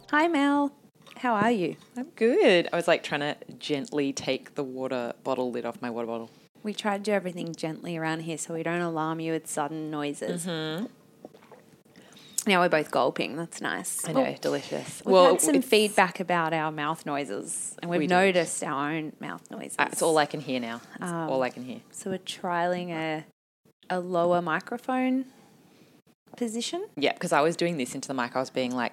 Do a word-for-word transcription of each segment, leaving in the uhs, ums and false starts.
Hi, Mel. How are you? I'm good. I was like trying to gently take the water bottle lid off my water bottle. We try to do everything gently around here so we don't alarm you with sudden noises. Mm-hmm. Now we're both gulping. That's nice. I know, oh, delicious. We've well, had some feedback about our mouth noises, and we've we noticed our own mouth noises. That's all I can hear now. That's um, all I can hear. So we're trialing a a lower microphone position. Yeah, because I was doing this into the mic. I was being like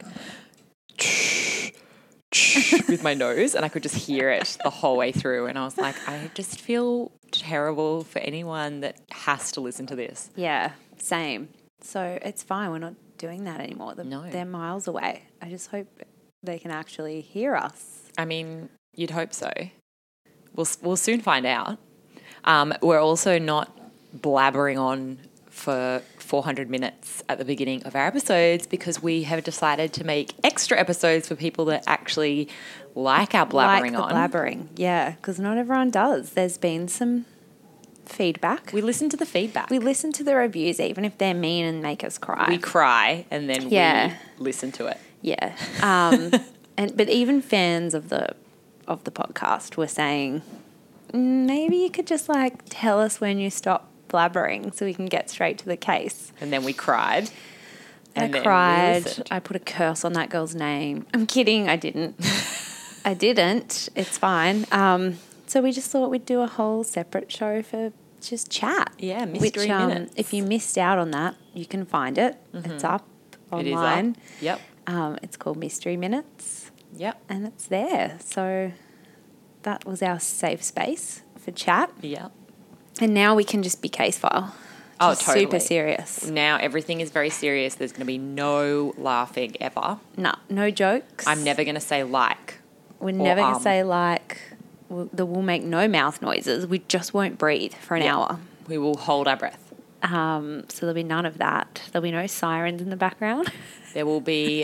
with my nose, and I could just hear it the whole way through. And I was like, I just feel terrible for anyone that has to listen to this. Yeah, same. So it's fine. We're not doing that anymore. The, no. They're miles away. I just hope they can actually hear us. I mean, you'd hope so. We'll we'll soon find out. Um, we're also not blabbering on for four hundred minutes at the beginning of our episodes because we have decided to make extra episodes for people that actually like our blabbering like the on. blabbering, yeah, because not everyone does. There's been some feedback. We listen to the feedback. We listen to the reviews, even if they're mean and make us cry. We cry and then yeah. we listen to it. Yeah. Um, and but even fans of the of the podcast were saying, maybe you could just like tell us when you stop blabbering so we can get straight to the case. And then we cried. And I cried. I put a curse on that girl's name. I'm kidding. I didn't. I didn't. It's fine. Um, so we just thought we'd do a whole separate show for just chat. Yeah, Mystery which, um, Minutes. If you missed out on that, you can find it. Mm-hmm. It's up online. It is up. Yep. Um, it's called Mystery Minutes. Yep. And it's there. So that was our safe space for chat. Yep. And now we can just be case file. Oh, just totally. Super serious. Now everything is very serious. There's going to be no laughing ever. No, no jokes. I'm never going to say like. We're never going to um. say like. We'll, the, we'll make no mouth noises. We just won't breathe for an yeah. hour. We will hold our breath. Um, so there'll be none of that. There'll be no sirens in the background. There will be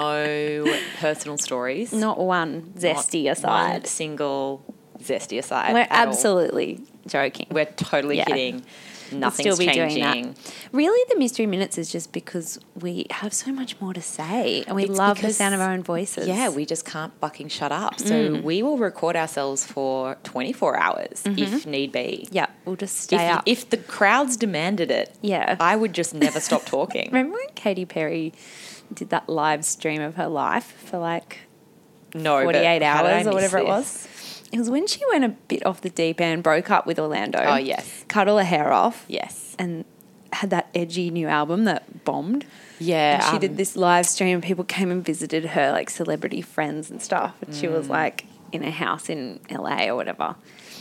no personal stories. Not one zesty Not aside. One single zesty aside. We're absolutely all. joking. We're totally yeah. kidding. Nothing's we'll still be changing. Doing that. Really, the Mystery Minutes is just because we have so much more to say and we it's love because, the sound of our own voices. Yeah, we just can't fucking shut up. So mm. we will record ourselves for twenty-four hours mm-hmm. if need be. Yeah, we'll just stay if, up. If the crowds demanded it, yeah. I would just never stop talking. Remember when Katy Perry did that live stream of her life for like no, forty-eight hours or whatever this? it was? It was when she went a bit off the deep end, broke up with Orlando. Oh, yes. Cut all her hair off. Yes. And had that edgy new album that bombed. Yeah. And she um, did this live stream and people came and visited her, like celebrity friends and stuff. And mm. she was like in a house in L A or whatever.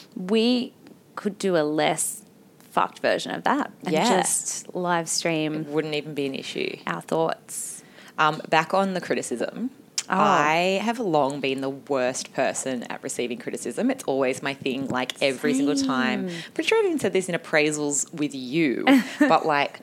We could do a less fucked version of that. And yeah. just live stream. It wouldn't even be an issue. Our thoughts. Um, back on the criticism. Oh. I have long been the worst person at receiving criticism. It's always my thing, like every Same. single time. Pretty sure I've even said this in appraisals with you, but like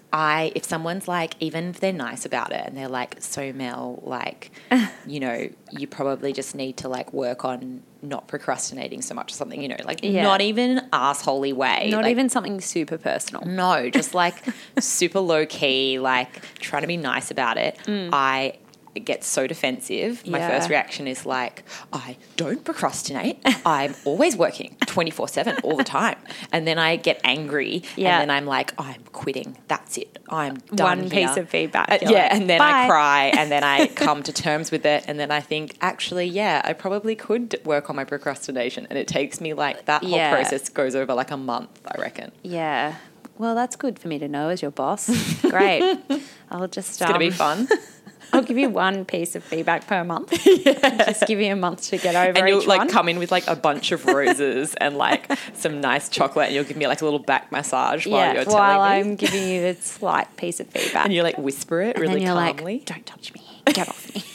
I, if someone's like, even if they're nice about it and they're like, so Mel, like, you know, you probably just need to like work on not procrastinating so much or something, you know, like yeah. not even assholey way. Not like, even something super personal. No, just like super low key, like trying to be nice about it. Mm. I It gets so defensive. My yeah. first reaction is like, I don't procrastinate. I'm always working twenty-four seven all the time. And then I get angry yeah. and then I'm like, I'm quitting. That's it. I'm done One here. piece of feedback. Uh, yeah, like, and then Bye. I cry and then I come to terms with it and then I think, actually, yeah, I probably could work on my procrastination. And it takes me like, that whole yeah. process goes over like a month, I reckon. Yeah. Well, that's good for me to know as your boss. Great. I'll just... It's um, going to be fun. I'll give you one piece of feedback per month. Yeah. Just give you a month to get over and you'll each like one. come in with like a bunch of roses and like some nice chocolate and you'll give me like a little back massage while yeah, you're telling while me. I'm giving you a slight piece of feedback. And you like whisper it and really then you're calmly. Like, don't touch me. Get off me.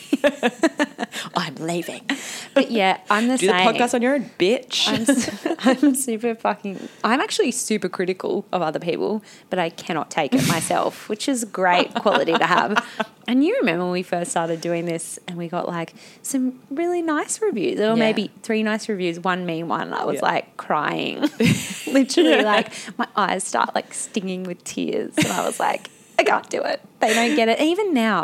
I'm leaving. But yeah, I'm the Do same. Do the podcast on your own, bitch. I'm, I'm super fucking... I'm actually super critical of other people, but I cannot take it myself, which is a great quality to have. And you remember when we first started doing this and we got like some really nice reviews, or yeah. maybe three nice reviews, one mean one. I was yeah. like crying. Literally yeah. like my eyes start like stinging with tears. And I was like, I can't do it. They don't get it. Even now,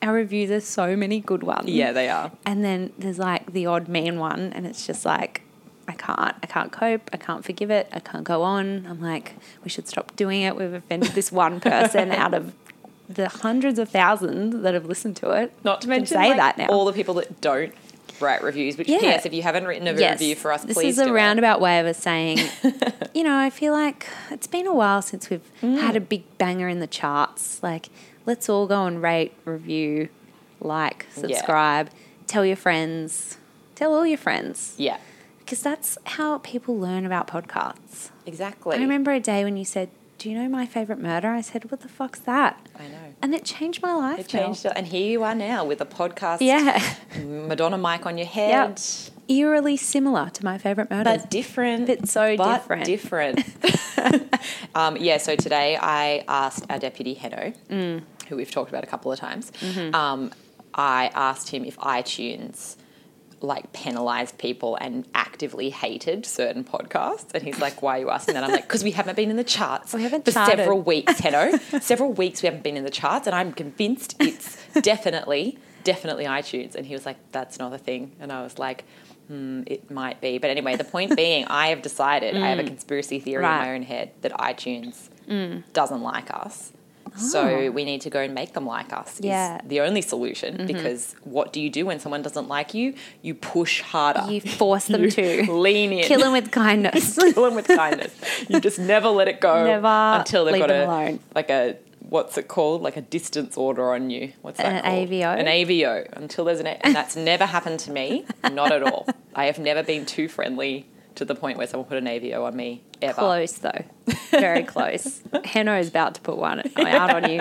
our reviews are so many good ones. Yeah, they are. And then there's like the odd mean one, and it's just like, I can't, I can't cope, I can't forgive it, I can't go on. I'm like, we should stop doing it. We've offended this one person out of the hundreds of thousands that have listened to it. Not to mention say like, that now. all the people that don't write reviews, which Yeah. P S, if you haven't written a Yes. review for us, this please is a do roundabout way of us saying, you know, I feel like it's been a while since we've Mm. had a big banger in the charts. Like, let's all go and rate, review, like, subscribe, tell your friends, tell all your friends. it. Yeah, Because that's how people learn about podcasts. exactly. I remember a day when you said, do you know my favourite murder? I said, what the fuck's that? I know. And it changed my life. It changed it. And here you are now with a podcast. Yeah. Madonna mic on your head. Yep. Eerily similar to my favourite murder. But different. But so but different. different. um, yeah, so today I asked our deputy, Heno, Mm. who we've talked about a couple of times, Mm-hmm. um, I asked him if iTunes like penalised people and actively hated certain podcasts. And he's like, why are you asking that? I'm like, because we haven't been in the charts We haven't for charted. several weeks, Heno. several weeks we haven't been in the charts, and I'm convinced it's definitely, definitely iTunes. And he was like, that's not a thing. And I was like, hmm, it might be. But anyway, the point being, I have decided, I have a conspiracy theory Right. in my own head that iTunes doesn't like us. So we need to go and make them like us. is Yeah. the only solution, because what do you do when someone doesn't like you? You push harder. You force them You to. lean in. Kill them with kindness. Kill them with kindness. You just never let it go Never until they've leave got them a alone. like a what's it called? Like a distance order on you. What's that An called? A V O? An A V O. Until there's an A- and that's never happened to me. Not at all. I have never been too friendly to the point where someone put an A V O on me ever. Close, though. Very close. Heno is about to put one out on you.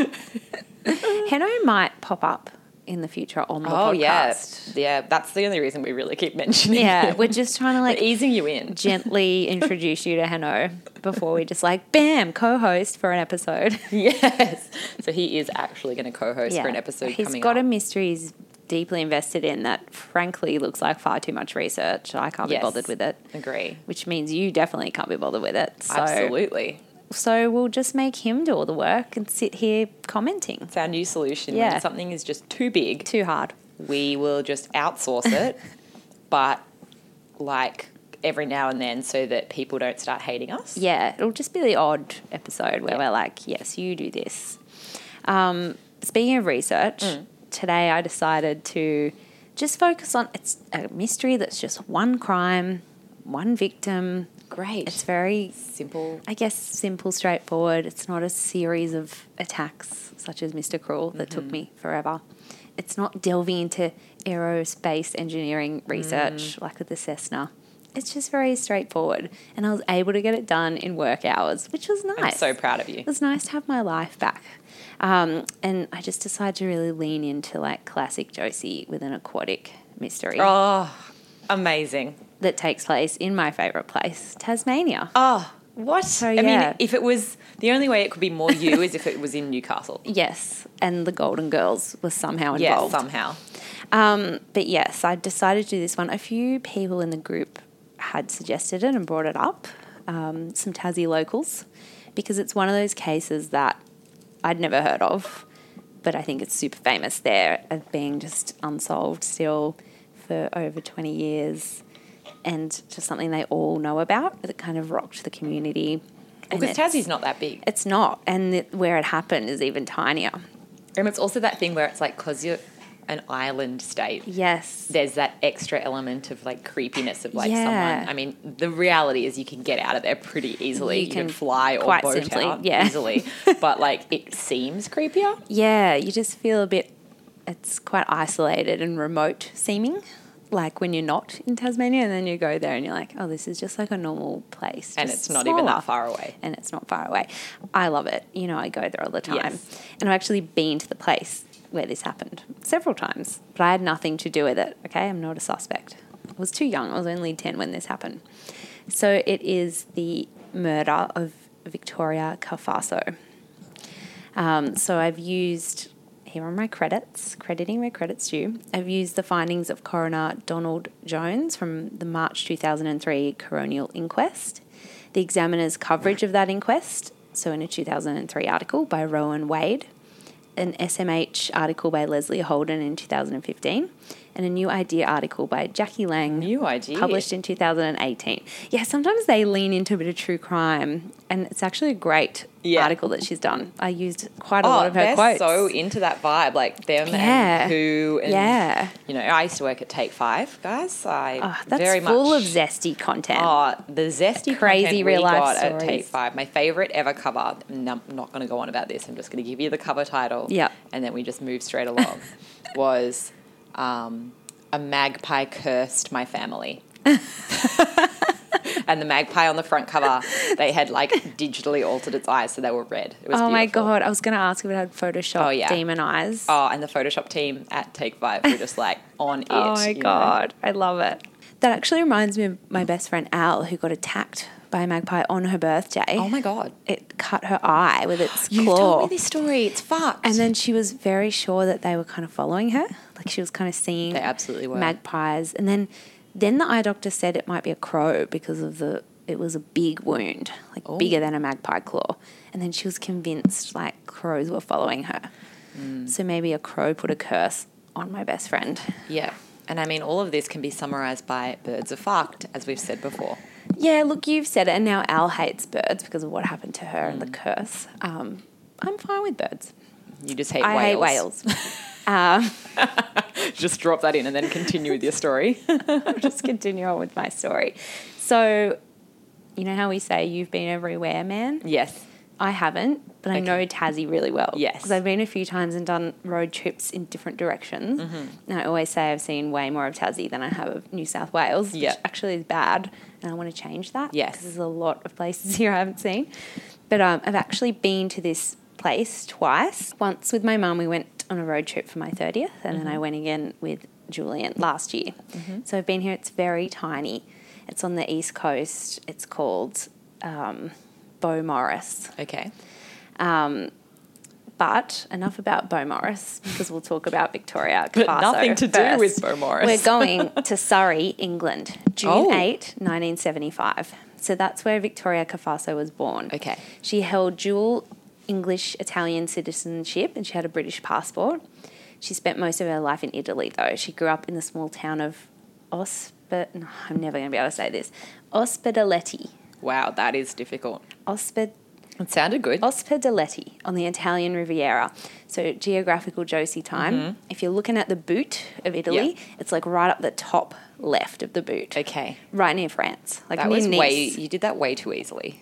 Heno might pop up in the future on the Oh yeah, podcast. yeah. That's the only reason we really keep mentioning. Yeah, it. we're just trying to We're like easing you in. gently introduce you to Heno before we just like, bam, co-host for an episode. Yes. So he is actually going to co-host for an episode He's coming got up. a mystery he's deeply invested in that frankly looks like far too much research. I can't Yes. be bothered with it, Agree. which means you definitely can't be bothered with it. So, Absolutely. So we'll just make him do all the work and sit here commenting. It's our new solution. Yeah. When something is just too big, Too hard. we will just outsource it, but like every now and then so that people don't start hating us. Yeah, it'll just be the odd episode where Yeah. we're like, yes, you do this. Um, speaking of research, Mm. today I decided to just focus on, it's a mystery that's just one crime, one victim. Great. It's very, Simple. I guess, simple, straightforward. It's not a series of attacks such as Mister Cruel that took me forever. It's not delving into aerospace engineering research like with the Cessna. It's just very straightforward. And I was able to get it done in work hours, which was nice. I'm so proud of you. It was nice to have my life back. Um, and I just decided to really lean into like classic Josie with an aquatic mystery Oh, amazing. that takes place in my favourite place, Tasmania. Oh, what? So, I yeah. mean, if it was, the only way it could be more you is if it was in Newcastle. Yes, and the Golden Girls were somehow Yes, involved. somehow. Um, but yes, I decided to do this one. A few people in the group had suggested it and brought it up, um, some Tassie locals, because it's one of those cases that I'd never heard of, but I think it's super famous there of being just unsolved still for over twenty years, and just something they all know about that kind of rocked the community. And Because it's- Tassie's not that big. It's not, and it, where it happened is even tinier. And it's also that thing where it's like, because you're an island state, Yes. there's that extra element of like creepiness of like Yeah. someone. I mean, the reality is you can get out of there pretty easily. You You, can, can fly or quite boat simply, out yeah. easily. But like it seems creepier. Yeah, you just feel a bit, it's quite isolated and remote seeming, like when you're not in Tasmania and then you go there and you're like, oh, this is just like a normal place. And just it's not even smaller. that far away. And it's not far away. I love it. You know, I go there all the time. Yes. And I've actually been to the place where this happened several times, but I had nothing to do with it, okay? I'm not a suspect. I was too young. I was only ten when this happened. So it is the murder of Victoria Carfaso. Um, so I've used, here are my credits, crediting where credit's due. I've used the findings of coroner Donald Jones from the March two thousand three coronial inquest, the Examiner's coverage of that inquest, so in a two thousand three article by Rowan Wade, an S M H article by Leslie Holden in two thousand fifteen, and a New Idea article by Jackie Lang. New Idea. Published in two thousand eighteen. Yeah, sometimes they lean into a bit of true crime, and it's actually a great yeah. article that she's done. I used quite a oh, lot of her they're quotes. So into that vibe, like them yeah. and Who. And, yeah. You know, I used to work at Take Five, guys. I oh, that's very full much, of zesty content. Oh, the zesty crazy content real we life got stories. at Take Five. My favourite ever cover. And I'm not going to go on about this. I'm just going to give you the cover title. Yeah. And then we just move straight along. was um, A Magpie Cursed My Family. And the magpie on the front cover, they had like digitally altered its eyes so they were red. It was oh beautiful. my God. I was going to ask if it had Photoshop oh, yeah. demon eyes. Oh, and the Photoshop team at Take Five were just like on it. Oh my you God. know? I love it. That actually reminds me of my best friend Al, who got attacked by a magpie on her birthday. Oh my God. It cut her eye with its You've claw. told me this story. It's fucked. And then she was very sure that they were kind of following her. Like she was kind of seeing they absolutely were. magpies. And then, then the eye doctor said it might be a crow because of the, it was a big wound, like Ooh. bigger than a magpie claw. And then she was convinced like crows were following her. Mm. So maybe a crow put a curse on my best friend. Yeah. And I mean, all of this can be summarised by birds are fucked, as we've said before. Yeah, look, you've said it, and now Al hates birds because of what happened to her mm. and the curse. Um, I'm fine with birds. You just hate I whales. hate whales. um, just drop that in and then continue with your story. I'll just continue on with my story. So, you know how we say you've been everywhere, man? Yes. I haven't, but I okay. know Tassie really well. Yes. Because I've been a few times and done road trips in different directions. Mm-hmm. And I always say I've seen way more of Tassie than I have of New South Wales, yep. which actually is bad. And I want to change that. Yes. Because there's a lot of places here I haven't seen. But um, I've actually been to this place twice. Once with my mum, we went on a road trip for my thirtieth, and mm-hmm. then I went again with Julian last year. Mm-hmm. So I've been here. It's very tiny. It's on the east coast. It's called um, Beaumaris. Okay. Um, but enough about Beaumaris, because we'll talk about Victoria But Cafasso nothing to first. do with Beaumaris. We're going to Surrey, England, June oh. eighth, nineteen seventy-five. So that's where Victoria Cafasso was born. Okay. She held dual English-Italian citizenship and she had a British passport. She spent most of her life in Italy, though. She grew up in the small town of Ospe... No, I'm never going to be able to say this. Ospedaletti. Wow, that is difficult. Osped... It sounded good. Ospedaletti on the Italian Riviera. So geographical Josie time. Mm-hmm. If you're looking at the boot of Italy, yep. it's like right up the top left of the boot. Okay. Right near France. Like that near was Nice. way, you did that way too easily.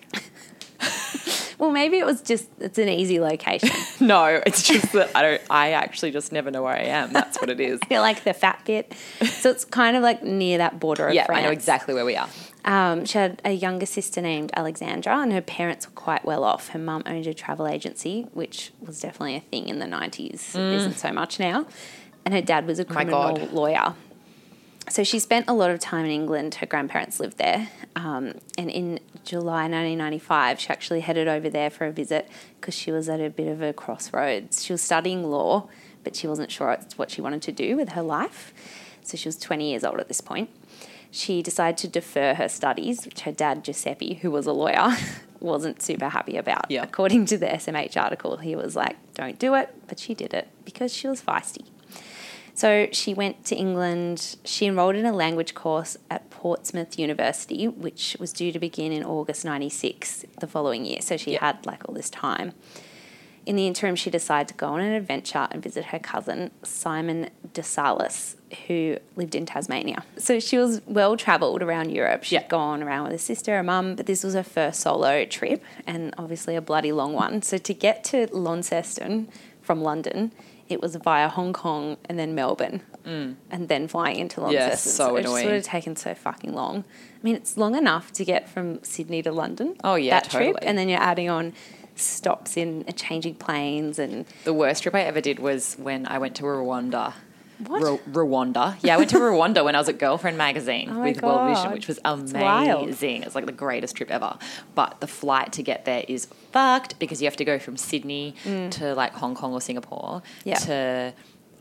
Well, maybe it was just, it's an easy location. No, it's just that I don't, I actually just never know where I am. That's what it is. I feel like the fat bit. So it's kind of like near that border of yeah, France. I know exactly where we are. Um, she had a younger sister named Alexandra, and her parents were quite well off. Her mum owned a travel agency, which was definitely a thing in the nineties. Mm. It isn't so much now. And her dad was a criminal lawyer. So she spent a lot of time in England. Her grandparents lived there. Um, and in July nineteen ninety-five, she actually headed over there for a visit because she was at a bit of a crossroads. She was studying law, but she wasn't sure what she wanted to do with her life. So she was twenty years old at this point. She decided to defer her studies, which her dad, Giuseppe, who was a lawyer, wasn't super happy about. Yeah. According to the S M H article, he was like, don't do it, but she did it because she was feisty. So she went to England. She enrolled in a language course at Portsmouth University, which was due to begin in August ninety-six, the following year. So she yeah. had like all this time. In the interim, she decided to go on an adventure and visit her cousin, Simon DeSalis, who lived in Tasmania. So she was well-travelled around Europe. She'd yeah. gone around with her sister, her mum, but this was her first solo trip and obviously a bloody long one. So to get to Launceston from London, it was via Hong Kong and then Melbourne mm. and then flying into Launceston. Yes, so, so annoying. It just would have taken so fucking long. I mean, it's long enough to get from Sydney to London. Oh, yeah, that totally. trip, and then you're adding on stops in changing planes and... The worst trip I ever did was when I went to Rwanda. What? R- Rwanda. Yeah, I went to Rwanda when I was at Girlfriend Magazine oh with God. World Vision, which was amazing. It's like the greatest trip ever. But the flight to get there is fucked because you have to go from Sydney mm. to like Hong Kong or Singapore yeah. to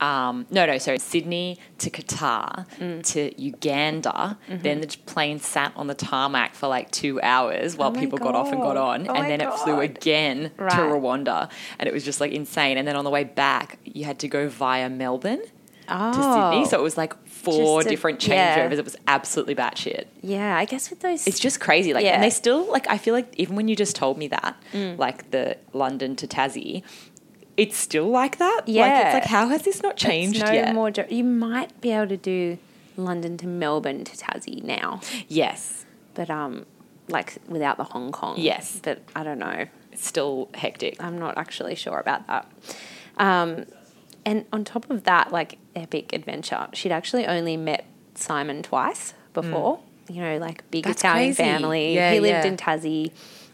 Um, no, no, sorry, Sydney to Qatar Mm. to Uganda. Mm-hmm. Then the plane sat on the tarmac for like two hours while Oh my people got off and got God. on. Oh and my then it flew God. again Right. to Rwanda. And it was just like insane. And then on the way back, you had to go via Melbourne Oh. to Sydney. So it was like four Just a- different changeovers. yeah. It was absolutely batshit. Yeah, I guess with those... It's just crazy. Like, Yeah. and they still, like, I feel like even when you just told me that, Mm. like the London to Tassie, it's still like that. Like, Yeah. it's like, how has this not changed It's no yet? more... jo- You might be able to do London to Melbourne to Tassie now, Yes. but um, like without the Hong Kong. Yes. But I don't know. It's still hectic. I'm not actually sure about that. Um, and on top of that, like epic adventure, she'd actually only met Simon twice before. You know, like big That's Italian crazy. family. Yeah, he lived yeah. in Tassie.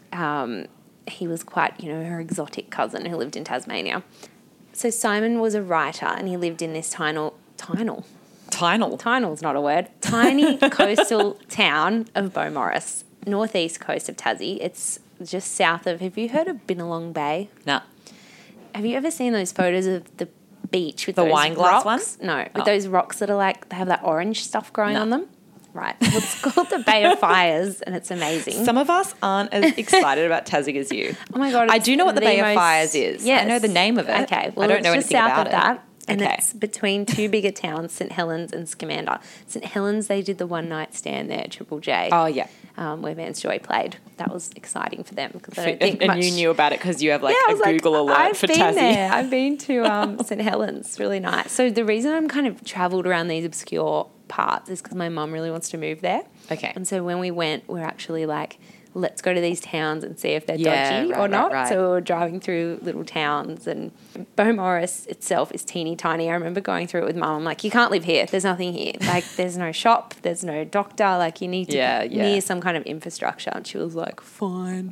Um, he was quite, you know, her exotic cousin who lived in Tasmania. So Simon was a writer, and he lived in this tiny, tiny, Tinal. Tinal's not a word, tiny coastal town of Beaumaris, northeast coast of Tassie. It's just south of. Have you heard of Binnalong Bay? Nah. Have you ever seen those photos of the beach with The those wine glass rocks? one? No, with Oh. those rocks that are like they have that orange stuff growing No. on them. Right. Well, it's called the Bay of Fires, and it's amazing. Some of us aren't as excited about Tassie as you. Oh my God, I it's do know what the, the Bay most- of Fires is. Yes. I know the name of it. Okay, well, I don't it's know just anything south about of it. that, and Okay. it's between two bigger towns, St Helens and Scamander. St Helens, they did the one night stand there at Triple J. Oh, yeah. Um, where Vance Joy played. That was exciting for them because I don't And, think and much. you knew about it because you have like Yeah, I a was like, Google alert I've for been Tassie. there. I've been to um, St Helens. Really nice. So the reason I'm kind of travelled around these obscure parts is because my mum really wants to move there. Okay. And so when we went, we're actually like, let's go to these towns and see if they're Yeah, dodgy right, or right, not. right. So we were driving through little towns, and Beaumaris itself is teeny tiny. I remember going through it with mum. I'm like, you can't live here. There's nothing here. Like, there's no shop. There's no doctor. Like, you need to Yeah, be yeah. near some kind of infrastructure. And she was like, fine.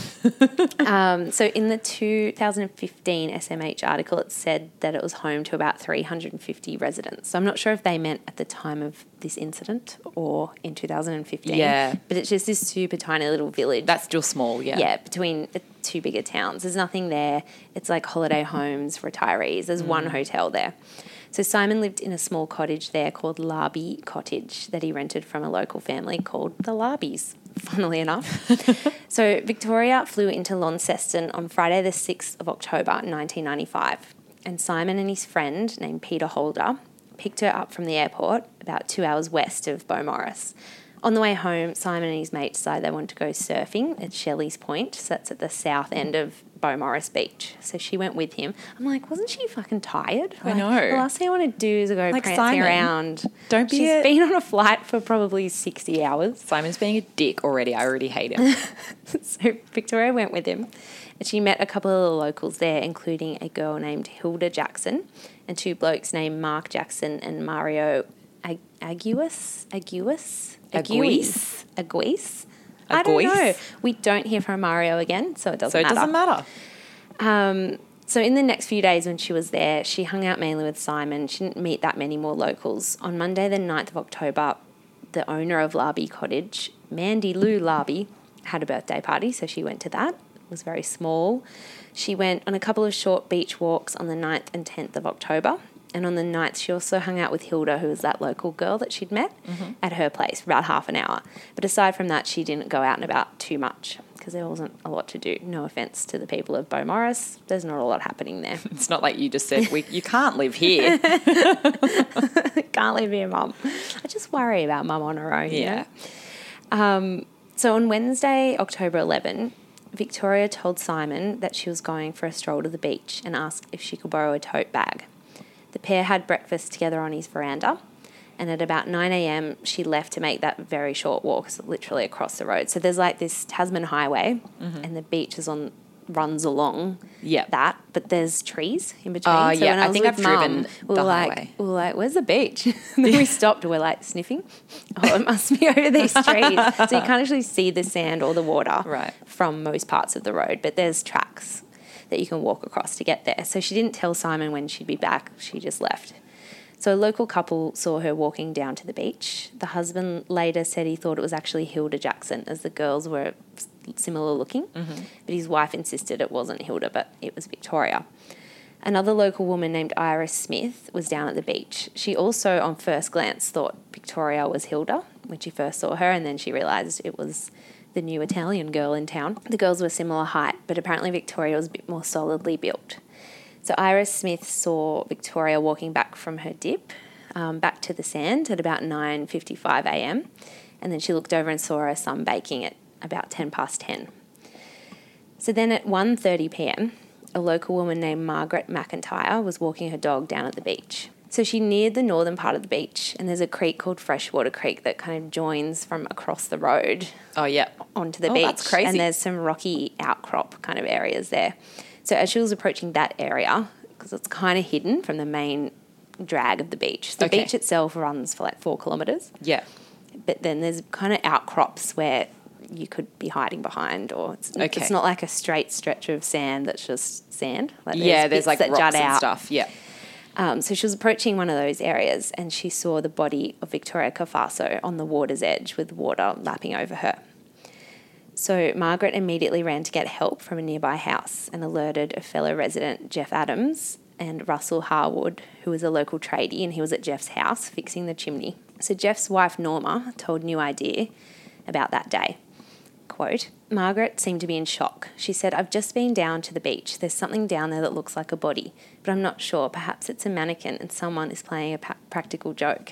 um, so in the two thousand fifteen S M H article, it said that it was home to about three hundred fifty residents. So I'm not sure if they meant at the time of this incident or in two thousand fifteen. Yeah. But it's just this super tiny little village. That's still small, yeah. Yeah, between the two bigger towns. There's nothing there. It's like holiday homes, retirees. There's Mm. one hotel there. So Simon lived in a small cottage there called Larby Cottage that he rented from a local family called the Larbys, funnily enough. So Victoria flew into Launceston on Friday the sixth of October nineteen ninety-five, and Simon and his friend named Peter Holder picked her up from the airport about two hours west of Beaumaris. On the way home, Simon and his mate decided they wanted to go surfing at Shelley's Point. So that's at the south end of Beaumaris Beach. So she went with him. I'm like, wasn't she fucking tired? I Like, know. The last thing I want to do is go Like, prancing Simon, around. don't be She's a- been on a flight for probably sixty hours. Simon's being a dick already. I already hate him. So Victoria went with him, and she met a couple of the locals there, including a girl named Hilda Jackson and two blokes named Mark Jackson and Mario Ag- Aguis. Aguis? Aguis? Aguis? I don't Aguis? know. We don't hear from Mario again, so it doesn't so it matter. doesn't matter. Um, so in the next few days when she was there, she hung out mainly with Simon. She didn't meet that many more locals. On Monday the ninth of October, the owner of Larby Cottage, Mandy Lou Larby, had a birthday party, so she went to that. It was very small. She went on a couple of short beach walks on the ninth and tenth of October. And on the ninth, she also hung out with Hilda, who was that local girl that she'd met, at her place for about half an hour. But aside from that, she didn't go out and about too much because there wasn't a lot to do. No offence to the people of Beaumaris. There's not a lot happening there. It's not like you just said, we, you can't live here. Can't leave your mum. I just worry about mum on her own, you Yeah. know? Um, so on Wednesday, October eleventh, Victoria told Simon that she was going for a stroll to the beach and asked if she could borrow a tote bag. The pair had breakfast together on his veranda, and at about nine a.m. she left to make that very short walk, so literally across the road. So there's like this Tasman highway, and the beach is on runs along Yep. that, but there's trees in between. Oh, so yeah, when I, I was think with I've driven Mum, we the were like, highway. we were like, where's the beach? And then we stopped and we're like sniffing. Oh, it must be over these trees. So you can't actually see the sand or the water Right. from most parts of the road, but there's tracks that you can walk across to get there. So she didn't tell Simon when she'd be back. She just left. So a local couple saw her walking down to the beach. The husband later said he thought it was actually Hilda Jackson, as the girls were similar looking. Mm-hmm. But his wife insisted it wasn't Hilda, but it was Victoria. Another local woman named Iris Smith was down at the beach. She also, on first glance, thought Victoria was Hilda when she first saw her, and then she realised it was the new Italian girl in town. The girls were similar height, but apparently Victoria was a bit more solidly built. So Iris Smith saw Victoria walking back from her dip, um, back to the sand at about nine fifty-five a.m, and then she looked over and saw her sunbaking at about ten past ten. So then at one thirty p.m, a local woman named Margaret McIntyre was walking her dog down at the beach. So she neared the northern part of the beach, and there's a creek called Freshwater Creek that kind of joins from across the road. Oh, yeah. Onto the oh, beach. That's crazy. And there's some rocky outcrop kind of areas there. So as she was approaching that area, because it's kind of hidden from the main drag of the beach, the okay. beach itself runs for like four kilometres. Yeah. But then there's kind of outcrops where you could be hiding behind, or it's, okay. it's not like a straight stretch of sand that's just sand. Like there's yeah, there's like that rocks jut and out. stuff. Yeah. Um, so she was approaching one of those areas, and she saw the body of Victoria Cafasso on the water's edge with water lapping over her. So Margaret immediately ran to get help from a nearby house and alerted a fellow resident, Jeff Adams, and Russell Harwood, who was a local tradie, and he was at Jeff's house fixing the chimney. So Jeff's wife, Norma, told New Idea about that day. Quote, Margaret seemed to be in shock. She said, I've just been down to the beach. There's something down there that looks like a body, but I'm not sure. Perhaps it's a mannequin and someone is playing a pa- practical joke.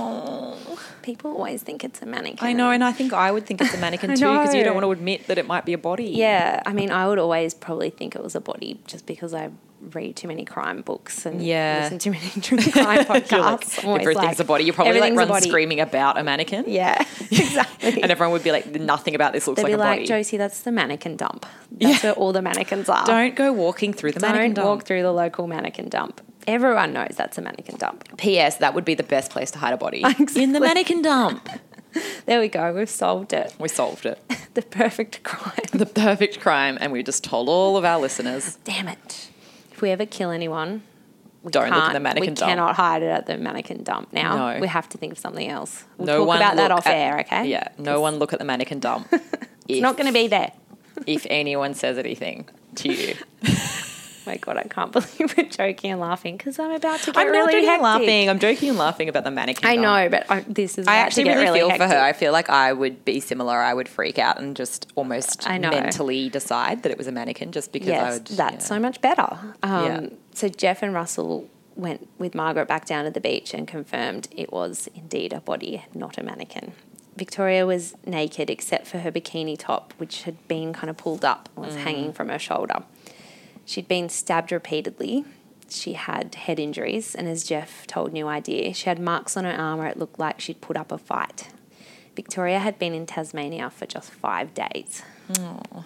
Oh. People always think it's a mannequin. I know, and I think I would think it's a mannequin I too, because you know. don't want to admit that it might be a body. Yeah, I mean, I would always probably think it was a body just because I read too many crime books and Yeah. listen to many true crime podcasts. You're like, I'm always everything's like, a body. You probably like everything's a run body. screaming about a mannequin. Yeah, exactly. And everyone would be like, nothing about this looks They'd like be a like, body. Josie, that's the mannequin dump. That's Yeah. where all the mannequins are. Don't go walking through the Don't mannequin dump. walk through the local mannequin dump. Everyone knows that's a mannequin dump. P S That would be the best place to hide a body. Exactly. In the mannequin dump. There we go. We've solved it. We solved it. The perfect crime. The perfect crime. And we just told all of our listeners, Damn it. If we ever kill anyone, we Don't look at can't- the mannequin we dump. cannot hide it at the mannequin dump now. No. We have to think of something else. We'll no talk one about that look off at- air, okay? Yeah. No one look at the mannequin dump. It's not going to be there. If anyone says anything to you. Oh my God, I can't believe we're joking and laughing because I'm about to get I'm really not joking hectic. and laughing. I'm joking and laughing about the mannequin I dump. know, but I, this is about I actually to get really, really feel hectic. for her. I feel like I would be similar. I would freak out and just almost I know. mentally decide that it was a mannequin just because yes, I would. that's yeah. so much better. Um, Yeah. So Jeff and Russell went with Margaret back down to the beach and confirmed it was indeed a body, not a mannequin. Victoria was naked except for her bikini top, which had been kind of pulled up and was Mm. hanging from her shoulder. She'd been stabbed repeatedly. She had head injuries, and as Jeff told New Idea, she had marks on her arm where it looked like she'd put up a fight. Victoria had been in Tasmania for just five days. Oh.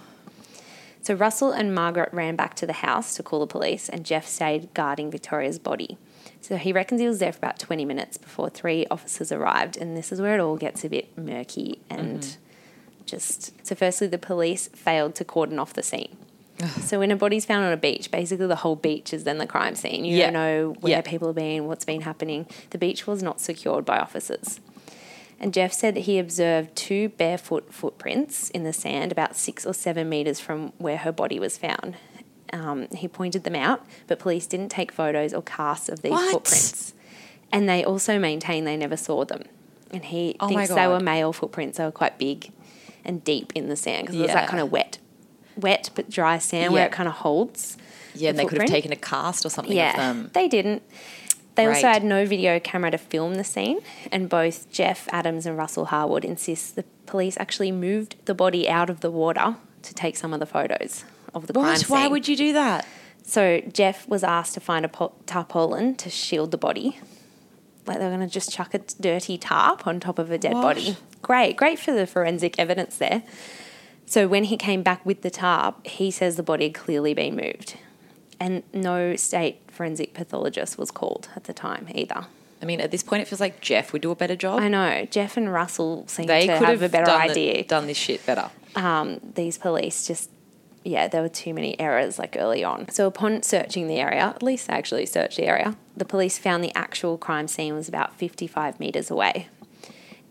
So Russell and Margaret ran back to the house to call the police, and Jeff stayed guarding Victoria's body. So he reckons he was there for about twenty minutes before three officers arrived, and this is where it all gets a bit murky and mm-hmm. just... So firstly, the police failed to cordon off the scene. So when a body's found on a beach, basically the whole beach is then the crime scene. You Yeah. don't know where Yeah. people have been, what's been happening. The beach was not secured by officers. And Jeff said that he observed two barefoot footprints in the sand about six or seven metres from where her body was found. Um, he pointed them out, but police didn't take photos or casts of these What? footprints. And they also maintained they never saw them. And he Oh my thinks they were God. male footprints. They were quite big and deep in the sand because it was Yeah. that kind of wet, wet but dry sand where Yeah. it kind of holds. Yeah, and the they could have footprint. taken a cast or something Yeah, of them. they didn't. They also Right. had no video camera to film the scene, and both Jeff Adams and Russell Harwood insist the police actually moved the body out of the water to take some of the photos of the crime What? scene. Why would you do that? So Jeff was asked to find a po- tarpaulin to shield the body. Like they were going to just chuck a t- dirty tarp on top of a dead What? body. Great, great for the forensic evidence there. So when he came back with the tarp, he says the body had clearly been moved. And no state forensic pathologist was called at the time either. I mean, at this point, it feels like Jeff would do a better job. I know. Jeff and Russell seem They to could have, have a better done, idea. The, done this shit better. um, these police just, yeah, there were too many errors like early on. So upon searching the area, at least they actually searched the area, the police found the actual crime scene was about fifty-five metres away.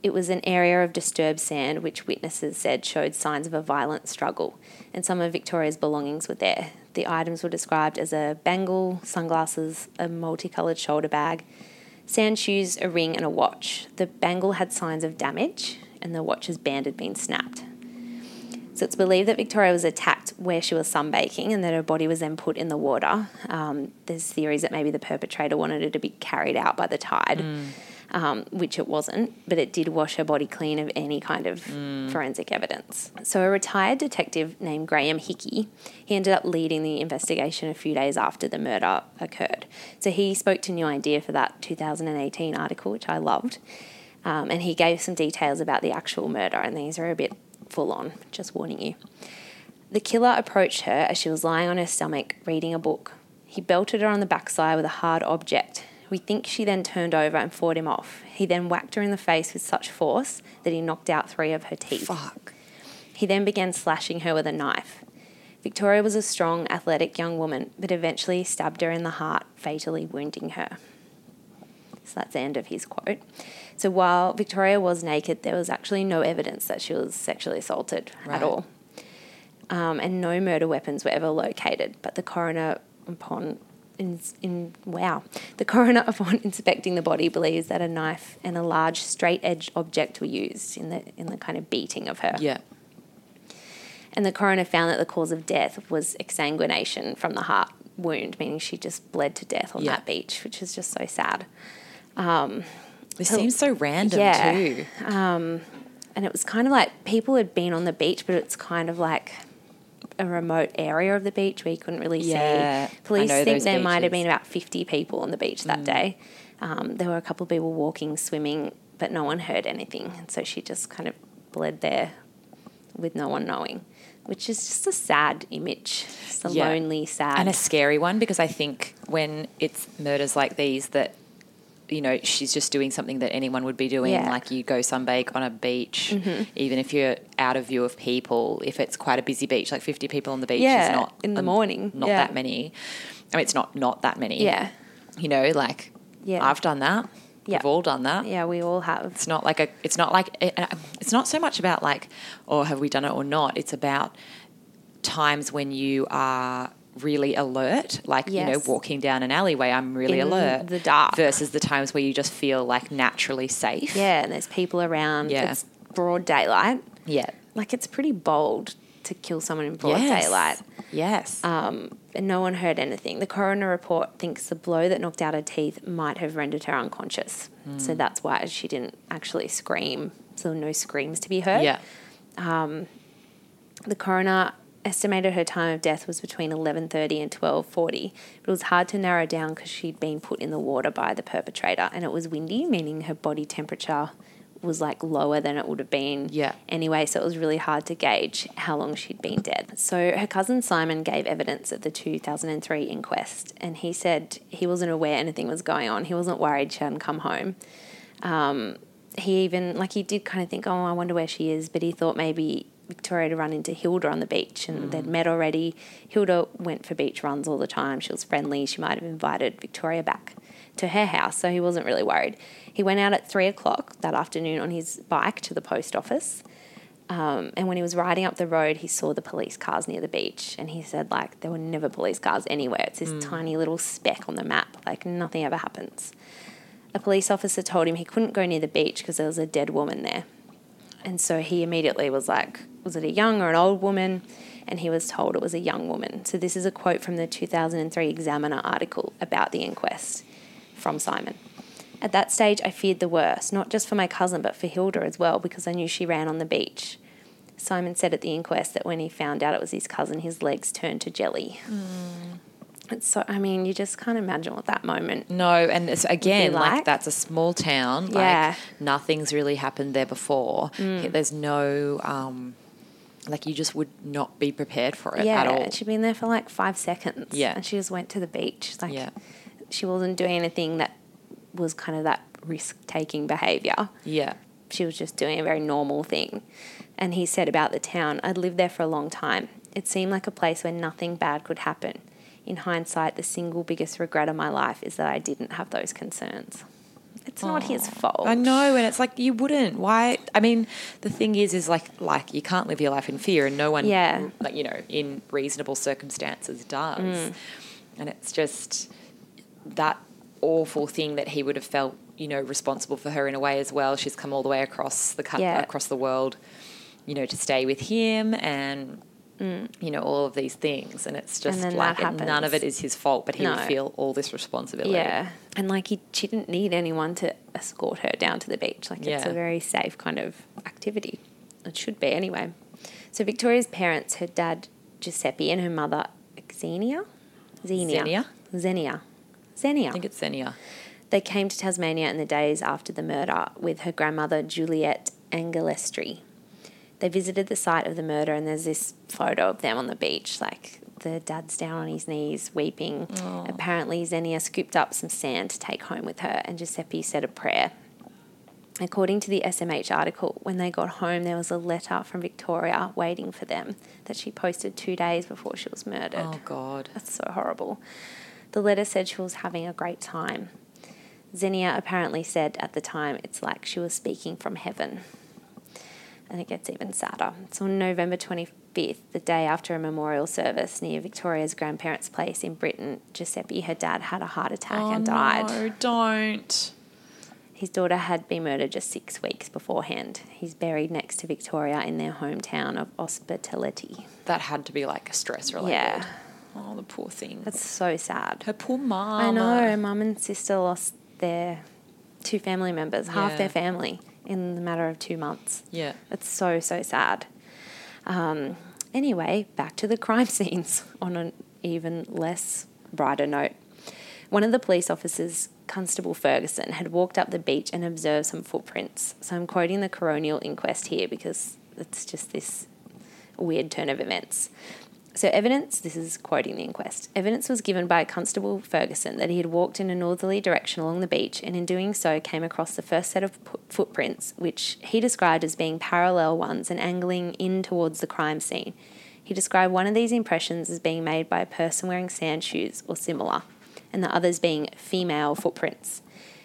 It was an area of disturbed sand which witnesses said showed signs of a violent struggle, and some of Victoria's belongings were there. The items were described as a bangle, sunglasses, a multicoloured shoulder bag, sand shoes, a ring and a watch. The bangle had signs of damage and the watch's band had been snapped. So it's believed that Victoria was attacked where she was sunbaking and that her body was then put in the water. Um, there's theories that maybe the perpetrator wanted her to be carried out by the tide, mm. um, which it wasn't, but it did wash her body clean of any kind of mm. forensic evidence. So a retired detective named Graham Hickey, he ended up leading the investigation a few days after the murder occurred. So he spoke to New Idea for that two thousand eighteen article, which I loved, um, and he gave some details about the actual murder, and these are a bit full on, just warning you. The killer approached her as she was lying on her stomach reading a book. He belted her on the backside with a hard object. We think she then turned over and fought him off. He then whacked her in the face with such force that he knocked out three of her teeth. Fuck. He then began slashing her with a knife. Victoria was a strong, athletic young woman, but eventually stabbed her in the heart, fatally wounding her. So that's the end of his quote. So while Victoria was naked, there was actually no evidence that she was sexually assaulted right. at all. Um, and no murder weapons were ever located. But the coroner, upon in, in wow, the coroner upon inspecting the body believes that a knife and a large straight-edged object were used in the in the kind of beating of her. Yeah. And the coroner found that the cause of death was exsanguination from the heart wound, meaning she just bled to death on yeah. that beach, which is just so sad. Um, This so, seems so random yeah. too. Um, and it was kind of like people had been on the beach, but it's kind of like a remote area of the beach where you couldn't really yeah, see. Police think there beaches. might have been about fifty people on the beach that mm. day. Um, there were a couple of people walking, swimming, but no one heard anything. And so she just kind of bled there with no one knowing, which is just a sad image. It's a yeah. lonely, sad. And a scary one, because I think when it's murders like these that, you know, she's just doing something that anyone would be doing, yeah. like you go sunbake on a beach, mm-hmm. even if you're out of view of people, if it's quite a busy beach, like fifty people on the beach yeah, is not... in the um, morning. Not yeah. that many. I mean, it's not not that many. Yeah. You know, like, yeah. I've done that. Yeah. We've all done that. Yeah, we all have. It's not like a... It's not like... It, it's not so much about like, oh, have we done it or not? It's about times when you are... really alert, like, yes. you know, walking down an alleyway, I'm really in alert. the dark. Versus the times where you just feel like naturally safe. Yeah, and there's people around. Yeah. It's broad daylight. Yeah. Like, it's pretty bold to kill someone in broad yes. daylight. Yes. Um, and no one heard anything. The coroner report thinks the blow that knocked out her teeth might have rendered her unconscious. Mm. So that's why she didn't actually scream. So no screams to be heard. Yeah. Um, the coroner estimated her time of death was between eleven thirty and twelve forty, but it was hard to narrow down because she'd been put in the water by the perpetrator, and it was windy, meaning her body temperature was like lower than it would have been yeah. anyway, so it was really hard to gauge how long she'd been dead. So her cousin Simon gave evidence at the two thousand three inquest, and he said he wasn't aware anything was going on. He wasn't worried she hadn't come home. Um, he even, like, he did kind of think, oh, I wonder where she is, but he thought maybe Victoria to run into Hilda on the beach, and mm. they'd met already. Hilda went for beach runs all the time. She was friendly. She might have invited Victoria back to her house, so he wasn't really worried. He went out at three o'clock that afternoon on his bike to the post office, um, and when he was riding up the road, he saw the police cars near the beach, and he said, like, there were never police cars anywhere. It's this mm. tiny little speck on the map. Like, nothing ever happens. A police officer told him he couldn't go near the beach because there was a dead woman there. And so he immediately was like, was it a young or an old woman? And he was told it was a young woman. So this is a quote from the two thousand three Examiner article about the inquest from Simon. At that stage, I feared the worst, not just for my cousin, but for Hilda as well, because I knew she ran on the beach. Simon said at the inquest that when he found out it was his cousin, his legs turned to jelly. Mm. It's so, I mean, you just can't imagine what that moment. No, and it's, again, like. like that's a small town. Yeah. Like, nothing's really happened there before. Mm. There's no, um, like, you just would not be prepared for it yeah, at all. She'd been there for like five seconds. Yeah. And she just went to the beach. Like, yeah. she wasn't doing anything that was kind of that risk-taking behaviour. Yeah. She was just doing a very normal thing. And he said about the town, I'd lived there for a long time. It seemed like a place where nothing bad could happen. In hindsight, the single biggest regret of my life is that I didn't have those concerns. It's not his fault. I know, and it's like you wouldn't. Why? I mean, the thing is, is like like you can't live your life in fear, and no one, Yeah. like you know, in reasonable circumstances does. Mm. And it's just that awful thing that he would have felt, you know, responsible for her in a way as well. She's come all the way across the cut, Yeah. across the world, you know, to stay with him and. Mm. You know, all of these things, and it's just then like that it- none of it happens. is his fault, but he No. would feel all this responsibility. Yeah. And like he, she didn't need anyone to escort her down to the beach. Like it's Yeah. a very safe kind of activity. It should be anyway. So Victoria's parents, her dad Giuseppe and her mother Xenia? Xenia. Xenia? Xenia. Xenia. I think it's Xenia. They came to Tasmania in the days after the murder with her grandmother Juliet Angelestri. They visited the site of the murder, and there's this photo of them on the beach, like the dad's down on his knees weeping. Oh. Apparently Xenia scooped up some sand to take home with her, and Giuseppe said a prayer. According to the S M H article, when they got home, there was a letter from Victoria waiting for them that she posted two days before she was murdered. Oh, God. That's so horrible. The letter said she was having a great time. Xenia apparently said at the time it's like she was speaking from heaven. And it gets even sadder. So on November twenty-fifth, the day after a memorial service near Victoria's grandparents' place in Britain, Giuseppe, her dad, had a heart attack Oh, and died. no, don't. His daughter had been murdered just six weeks beforehand. He's buried next to Victoria in their hometown of Hospitality. That had to be like a stress related. Yeah. Oh, the poor thing. That's so sad. Her poor mum. I know. Mum and sister lost their two family members, half Yeah. their family, in the matter of two months. Yeah. It's so, so sad. Um, anyway, back to the crime scenes on an even less brighter note. One of the police officers, Constable Ferguson, had walked up the beach and observed some footprints. So I'm quoting the coronial inquest here because it's just this weird turn of events. So evidence, this is quoting the inquest, evidence was given by Constable Ferguson that he had walked in a northerly direction along the beach and in doing so came across the first set of p- footprints, which he described as being parallel ones and angling in towards the crime scene. He described one of these impressions as being made by a person wearing sand shoes or similar, and the others being female footprints.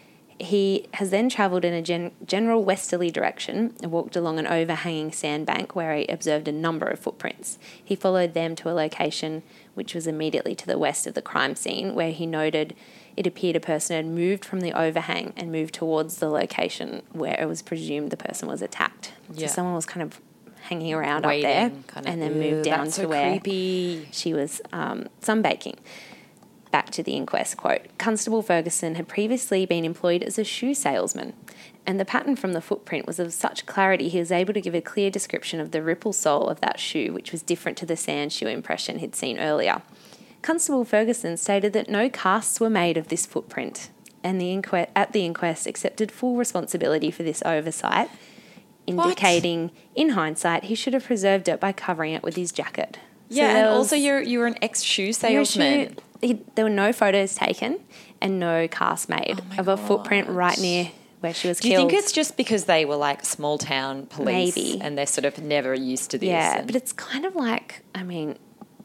He has then travelled in a gen- general westerly direction and walked along an overhanging sandbank where he observed a number of footprints. He followed them to a location which was immediately to the west of the crime scene, where he noted it appeared a person had moved from the overhang and moved towards the location where it was presumed the person was attacked. Yeah. So someone was kind of hanging around Waiting, up there kind of, and then "Ugh, moved down that's to so where creepy." she was um, sunbaking. Back to the inquest quote. Constable Ferguson had previously been employed as a shoe salesman, and the pattern from the footprint was of such clarity he was able to give a clear description of the ripple sole of that shoe, which was different to the sand shoe impression he'd seen earlier. Constable Ferguson stated that no casts were made of this footprint, and the inquest at the inquest accepted full responsibility for this oversight, indicating, in hindsight, he should have preserved it by covering it with his jacket. So Yeah, and there also was- you're you were an ex shoe Your salesman. shoe- he, there were no photos taken and no cast made Oh my of a footprint God. right near where she was Do you killed. think it's just because they were like small town police Maybe. and they're sort of never used to this? yeah, and- but it's kind of like, I mean,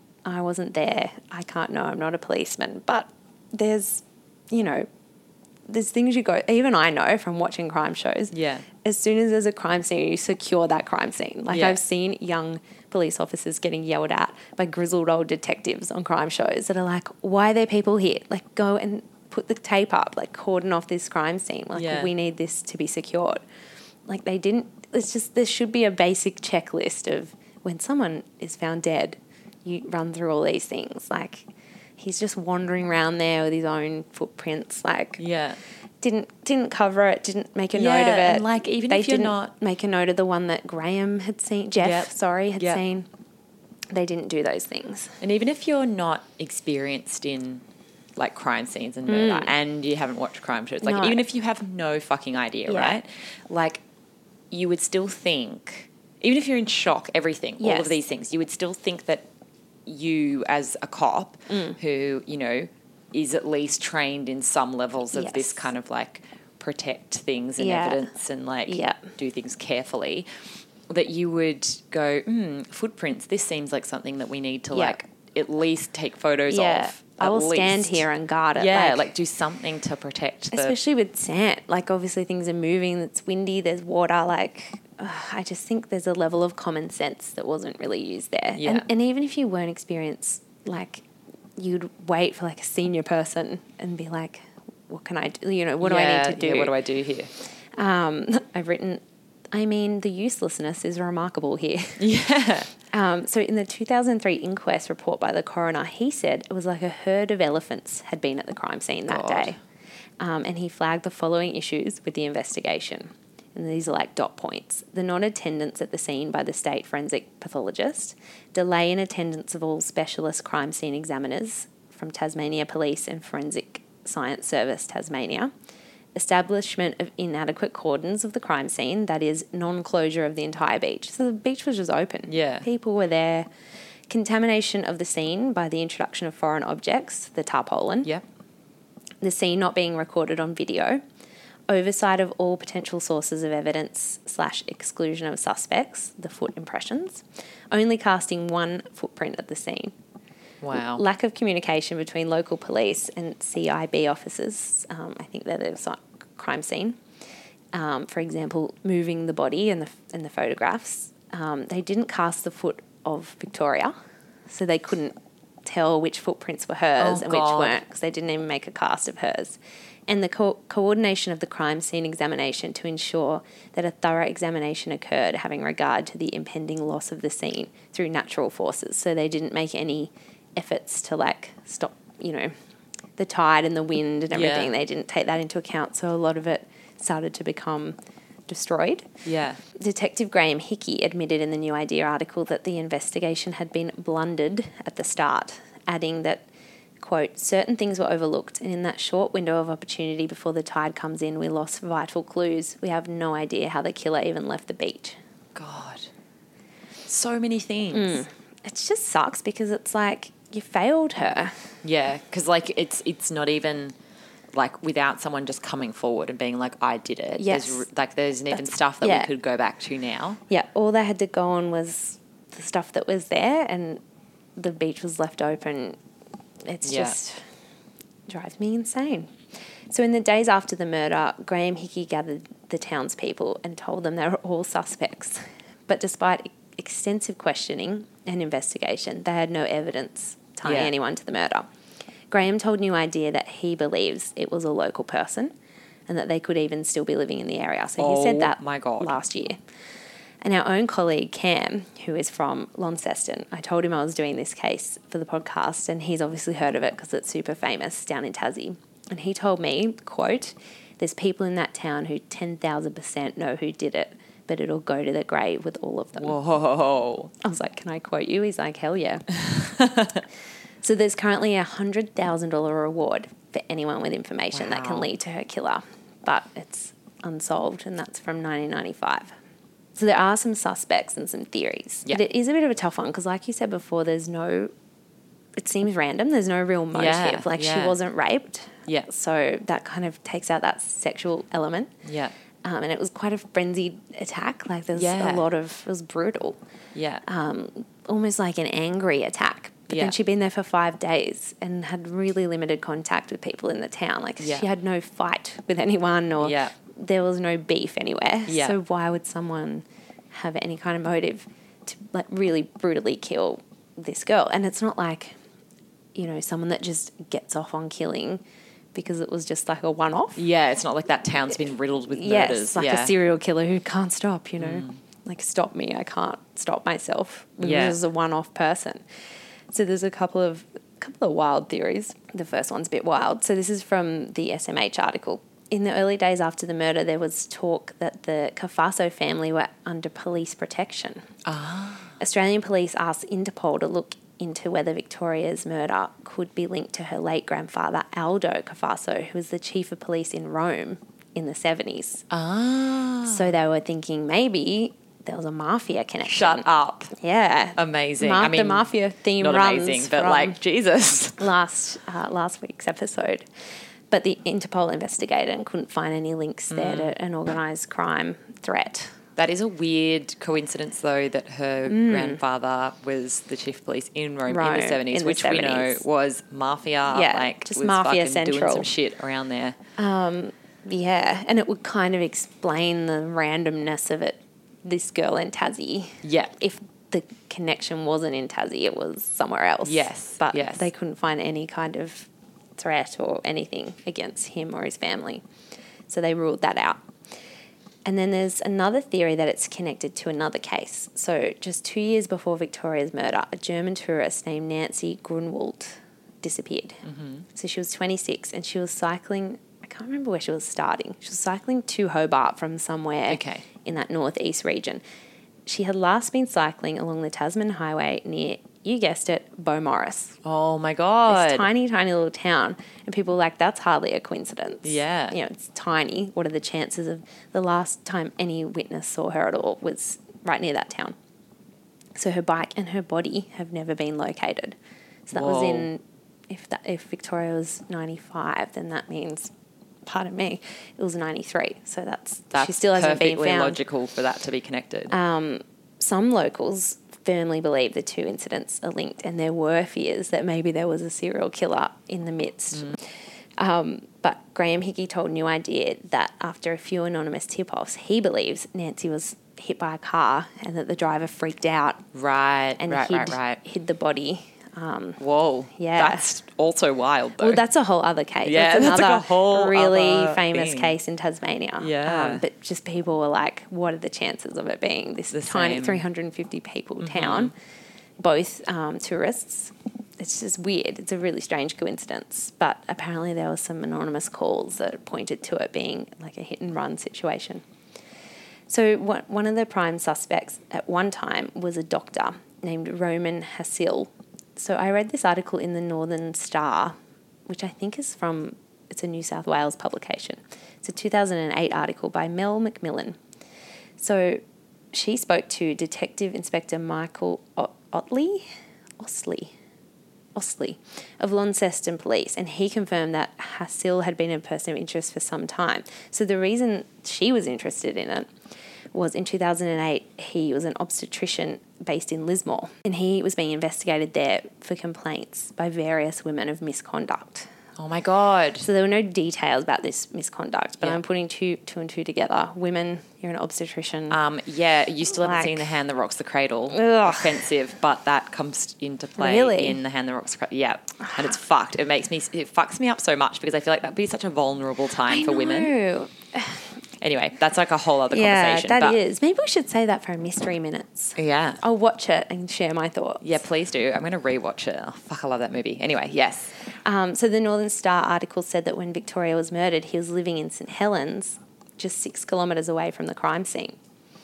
I wasn't there. I can't know. I'm not a policeman. But there's, you know, there's things you go, even I know from watching crime shows. Yeah. As soon as there's a crime scene, you secure that crime scene. Like Yeah. I've seen young police officers getting yelled at by grizzled old detectives on crime shows that are like, why are there people here? Like go and put the tape up, like cordon off this crime scene. Like Yeah. we need this to be secured. Like they didn't, it's just, there should be a basic checklist of when someone is found dead, you run through all these things. Like he's just wandering around there with his own footprints. Like yeah. didn't didn't cover it, didn't make a Yeah, note of it. and, like, even they if you're didn't not- make a note of the one that Graham had seen, Jeff, Yep. sorry, had Yep. seen. They didn't do those things. And even if you're not experienced in like crime scenes and murder and you haven't watched crime shows, like Mm. No. even if you have no fucking idea, Yeah. right? Like you would still think, even if you're in shock, everything, all Yes. of these things, you would still think that you as a cop Mm. who, you know, is at least trained in some levels of this Yes. kind of like protect things and Yeah. evidence and like Yeah. do things carefully, that you would go, hmm, footprints, this seems like something that we need to Yeah. like at least take photos Yeah. of. I will at stand least. here and guard it. Yeah, like, like do something to protect the... especially with sand. Like, obviously things are moving, it's windy, there's water. Like, ugh, I just think there's a level of common sense that wasn't really used there. Yeah. And, and even if you weren't experienced, like, you'd wait for, like, a senior person and be like, what can I do? You know, what yeah, do I need to do? Yeah, what do I do here? Um, I've written, I mean, the uselessness is remarkable here. Yeah. Um, so in the two thousand three inquest report by the coroner, he said it was like a herd of elephants had been at the crime scene that God. day. Um, and he flagged the following issues with the investigation. And these are like dot points. The non-attendance at the scene by the state forensic pathologist, delay in attendance of all specialist crime scene examiners from Tasmania Police and Forensic Science Service Tasmania, establishment of inadequate cordons of the crime scene, that is, non-closure of the entire beach. So the beach was just open. Yeah. People were there. Contamination of the scene by the introduction of foreign objects, the tarpaulin. Yeah. The scene not being recorded on video. Oversight of all potential sources of evidence slash exclusion of suspects, the foot impressions. Only casting one footprint at the scene. Wow. Lack of communication between local police and C I B officers. Um, I think they're the si- crime scene. Um, for example, moving the body and the and the photographs. Um, they didn't cast the foot of Victoria, so they couldn't tell which footprints were hers Oh, and God. which weren't, because they didn't even make a cast of hers. And the co- coordination of the crime scene examination to ensure that a thorough examination occurred, having regard to the impending loss of the scene through natural forces. So they didn't make any efforts to like stop, you know, the tide and the wind and everything. Yeah. They didn't take that into account. So a lot of it started to become destroyed. Yeah. Detective Graham Hickey admitted in the New Idea article that the investigation had been blundered at the start, adding that, quote, certain things were overlooked, and in that short window of opportunity before the tide comes in, we lost vital clues. We have no idea how the killer even left the beach. God. So many things. It just sucks because it's like you failed her. Yeah, because like it's it's not even like without someone just coming forward and being like, I did it. Yes. There's, r- like there isn't even That's- stuff that yeah. we could go back to now. Yeah, all they had to go on was the stuff that was there, and the beach was left open. It's Yeah. just drives me insane. So in the days after the murder, Graham Hickey gathered the townspeople and told them they were all suspects. But despite e- extensive questioning and investigation, they had no evidence tying Yeah. anyone to the murder. Graham told New Idea that he believes it was a local person and that they could even still be living in the area. So he Oh said that my God. last year. And our own colleague, Cam, who is from Launceston, I told him I was doing this case for the podcast, and he's obviously heard of it because it's super famous down in Tassie. And he told me, quote, there's people in that town who ten thousand percent know who did it, but it'll go to the grave with all of them. Whoa. I was like, can I quote you? He's like, hell yeah. So there's currently a one hundred thousand dollars reward for anyone with information that can Wow. lead to her killer. But it's unsolved, and that's from nineteen ninety-five. So there are some suspects and some theories. Yeah. But it is a bit of a tough one because, like you said before, there's no... It seems random. There's no real motive. Yeah, like, she yeah. wasn't raped. Yeah. So that kind of takes out that sexual element. Yeah. Um, and it was quite a frenzied attack. Like, there's Yeah. a lot of... It was brutal. Yeah. Um, almost like an angry attack. But Yeah. then she'd been there for five days and had really limited contact with people in the town. Like, Yeah. she had no fight with anyone, or Yeah. there was no beef anywhere. Yeah. So why would someone have any kind of motive to, like, really brutally kill this girl? And it's not like, you know, someone that just gets off on killing because it was just like a one-off. Yeah, it's not like that town's been riddled with Yes, murders. like yeah. a serial killer who can't stop, you know. Like, stop me, I can't stop myself. Yeah. This is a one-off person. So there's a couple of couple of wild theories. The first one's a bit wild. So this is from the S M H article. In the early days after the murder, there was talk that the Cafaso family were under police protection. Ah. Australian police asked Interpol to look into whether Victoria's murder could be linked to her late grandfather, Aldo Cafaso, who was the chief of police in Rome in the seventies. Ah. So they were thinking maybe there was a mafia connection. Shut up. Yeah. Amazing. Ma- I mean, the mafia theme not runs amazing, but from like, Jesus. last uh, last week's episode. But the Interpol investigated and couldn't find any links there Mm. to an organised crime threat That is a weird coincidence, though, that her grandfather was the chief of police in Rome, Mm. Rome in the seventies, in the which we know seventies. was mafia. Yeah, like just was mafia fucking doing central. some shit around there. Yeah, and it would kind of explain the randomness of it, this girl in Tassie. Yeah. If the connection wasn't in Tassie, it was somewhere else. Yes, But yes. they couldn't find any kind of threat or anything against him or his family. So they ruled that out. And then there's another theory that it's connected to another case. So just two years before Victoria's murder, a German tourist named Nancy Grunwald disappeared. Mm-hmm. So she was twenty-six and she was cycling, I can't remember where she was starting. She was cycling to Hobart from somewhere Okay. in that northeast region. She had last been cycling along the Tasman Highway near, you guessed it, Beaumaris. Oh, my God. This tiny, tiny little town. And people were like, that's hardly a coincidence. Yeah. You know, it's tiny. What are the chances of the last time any witness saw her at all was right near that town. So her bike and her body have never been located. So that was Whoa. in, if that if Victoria was ninety-five, then that means, pardon me, it was ninety-three. So that's, That's she still hasn't been perfectly found. logical for that to be connected. Some locals firmly believe the two incidents are linked, and there were fears that maybe there was a serial killer in the midst. Mm. Um, but Graham Hickey told New Idea that after a few anonymous tip-offs, he believes Nancy was hit by a car and that the driver freaked out right, and right, hid, right, right. hid the body. Whoa. Yeah. That's also wild, though. Well, that's a whole other case. Yeah, that's that's another like a whole really other famous thing. case in Tasmania. Yeah. Um, but just people were like, what are the chances of it being this The tiny same. three hundred fifty people town, both um, tourists? It's just weird. It's a really strange coincidence. But apparently there were some anonymous calls that pointed to it being like a hit and run situation. So what, one of the prime suspects at one time was a doctor named Roman Hasil. So I read this article in the Northern Star, which I think is from, it's a New South Wales publication. It's a two thousand eight article by Mel McMillan. So she spoke to Detective Inspector Michael o- Otley, Osley, Osley of Launceston Police, and he confirmed that Hasil had been a person of interest for some time. So the reason she was interested in it was in two thousand eight, he was an obstetrician based in Lismore, and he was being investigated there for complaints by various women of misconduct. Oh, my God. So there were no details about this misconduct, but Yeah. I'm putting two, two and two together. Women, you're an obstetrician. Um, yeah, you still haven't Like- seen The Hand That Rocks the Cradle. Ugh. Offensive, but that comes into play Really? in The Hand That Rocks the Cradle. Yeah, and it's fucked. It makes me, it fucks me up so much because I feel like that'd be such a vulnerable time I for women. know. Anyway, that's like a whole other Yeah, conversation. that but is. Maybe we should say that for Mystery Minutes. Yeah. I'll watch it and share my thoughts. Yeah, please do. I'm going to rewatch it. Oh, fuck, I love that movie. Anyway, yes. Um, so the Northern Star article said that when Victoria was murdered, he was living in St Helens, just six kilometres away from the crime scene.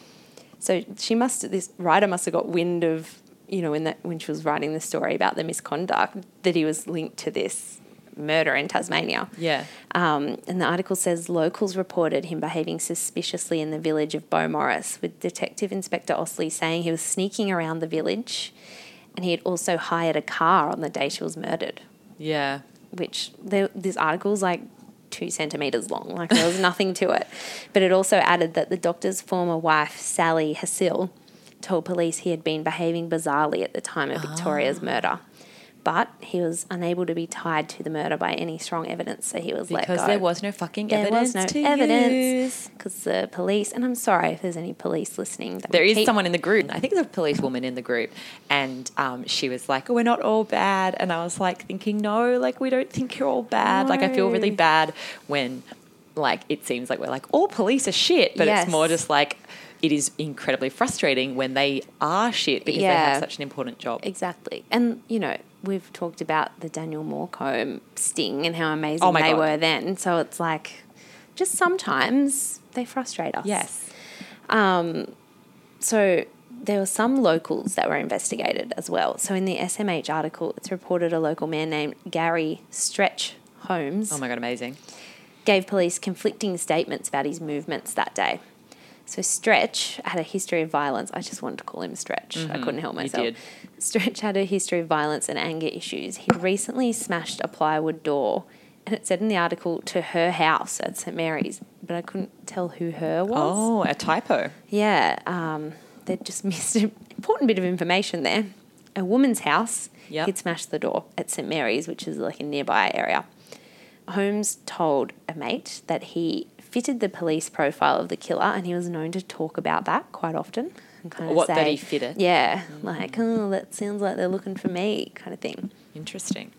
So she must, this writer must have got wind of, you know, when that when she was writing the story about the misconduct, that he was linked to this murder in Tasmania. Yeah. Um, and the article says locals reported him behaving suspiciously in the village of Beaumaris, with Detective Inspector Osley saying he was sneaking around the village, and he had also hired a car on the day she was murdered. Yeah. Which there, this article's like two centimetres long, like there was nothing to it. But it also added that the doctor's former wife, Sally Hasil, told police he had been behaving bizarrely at the time of Victoria's murder. But he was unable to be tied to the murder by any strong evidence, so he was let go. Because there was no fucking There evidence was no to evidence use. because the police, and I'm sorry if there's any police listening. That There we is keep- someone in the group. I think there's a police woman in the group. And um, she was like, oh, we're not all bad. And I was like thinking, no, like we don't think you're all bad. Like I feel really No. bad when like it seems like we're like, all police are shit. But Yes. it's more just like it is incredibly frustrating when they are shit because they Yeah. have such an important job. Exactly. And, you know, we've talked about the Daniel Moorcombe sting and how amazing Oh my they God. were then. So it's like, just sometimes they frustrate us. Yes. So there were some locals that were investigated as well. So in the S M H article, it's reported a local man named Gary Stretch Holmes Oh my God, amazing. gave police conflicting statements about his movements that day. So Stretch had a history of violence. I just wanted to call him Stretch. I couldn't help you myself. did. Stretch had a history of violence and anger issues. He'd recently smashed a plywood door and it said in the article to her house at St Mary's, but I couldn't tell who her was. Oh, a typo. Yeah, um, they just missed an important bit of information there. A woman's house, Yep. he'd smashed the door at St Mary's, which is like a nearby area. Holmes told a mate that he fitted the police profile of the killer, and he was known to talk about that quite often. And kind of What, say, that he fit it? Yeah, like, oh, that sounds like they're looking for me kind of thing. Interesting.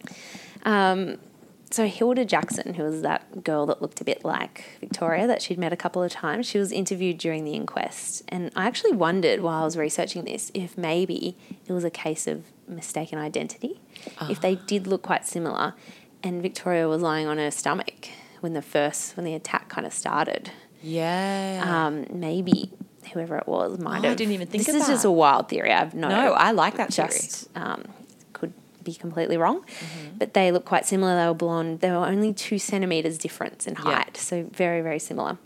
Um, so Hilda Jackson, who was that girl that looked a bit like Victoria that she'd met a couple of times, she was interviewed during the inquest. And I actually wondered while I was researching this if maybe it was a case of mistaken identity, uh. if they did look quite similar and Victoria was lying on her stomach when the first, when the attack kind of started. Yeah. Um, maybe whoever it was might Oh, have. I didn't even think this of is that. just a wild theory. I've no. No, I like that just, um, could be completely wrong. Mm-hmm. But they look quite similar. They were blonde. They were only two centimetres difference in height. Yeah. So very, very similar.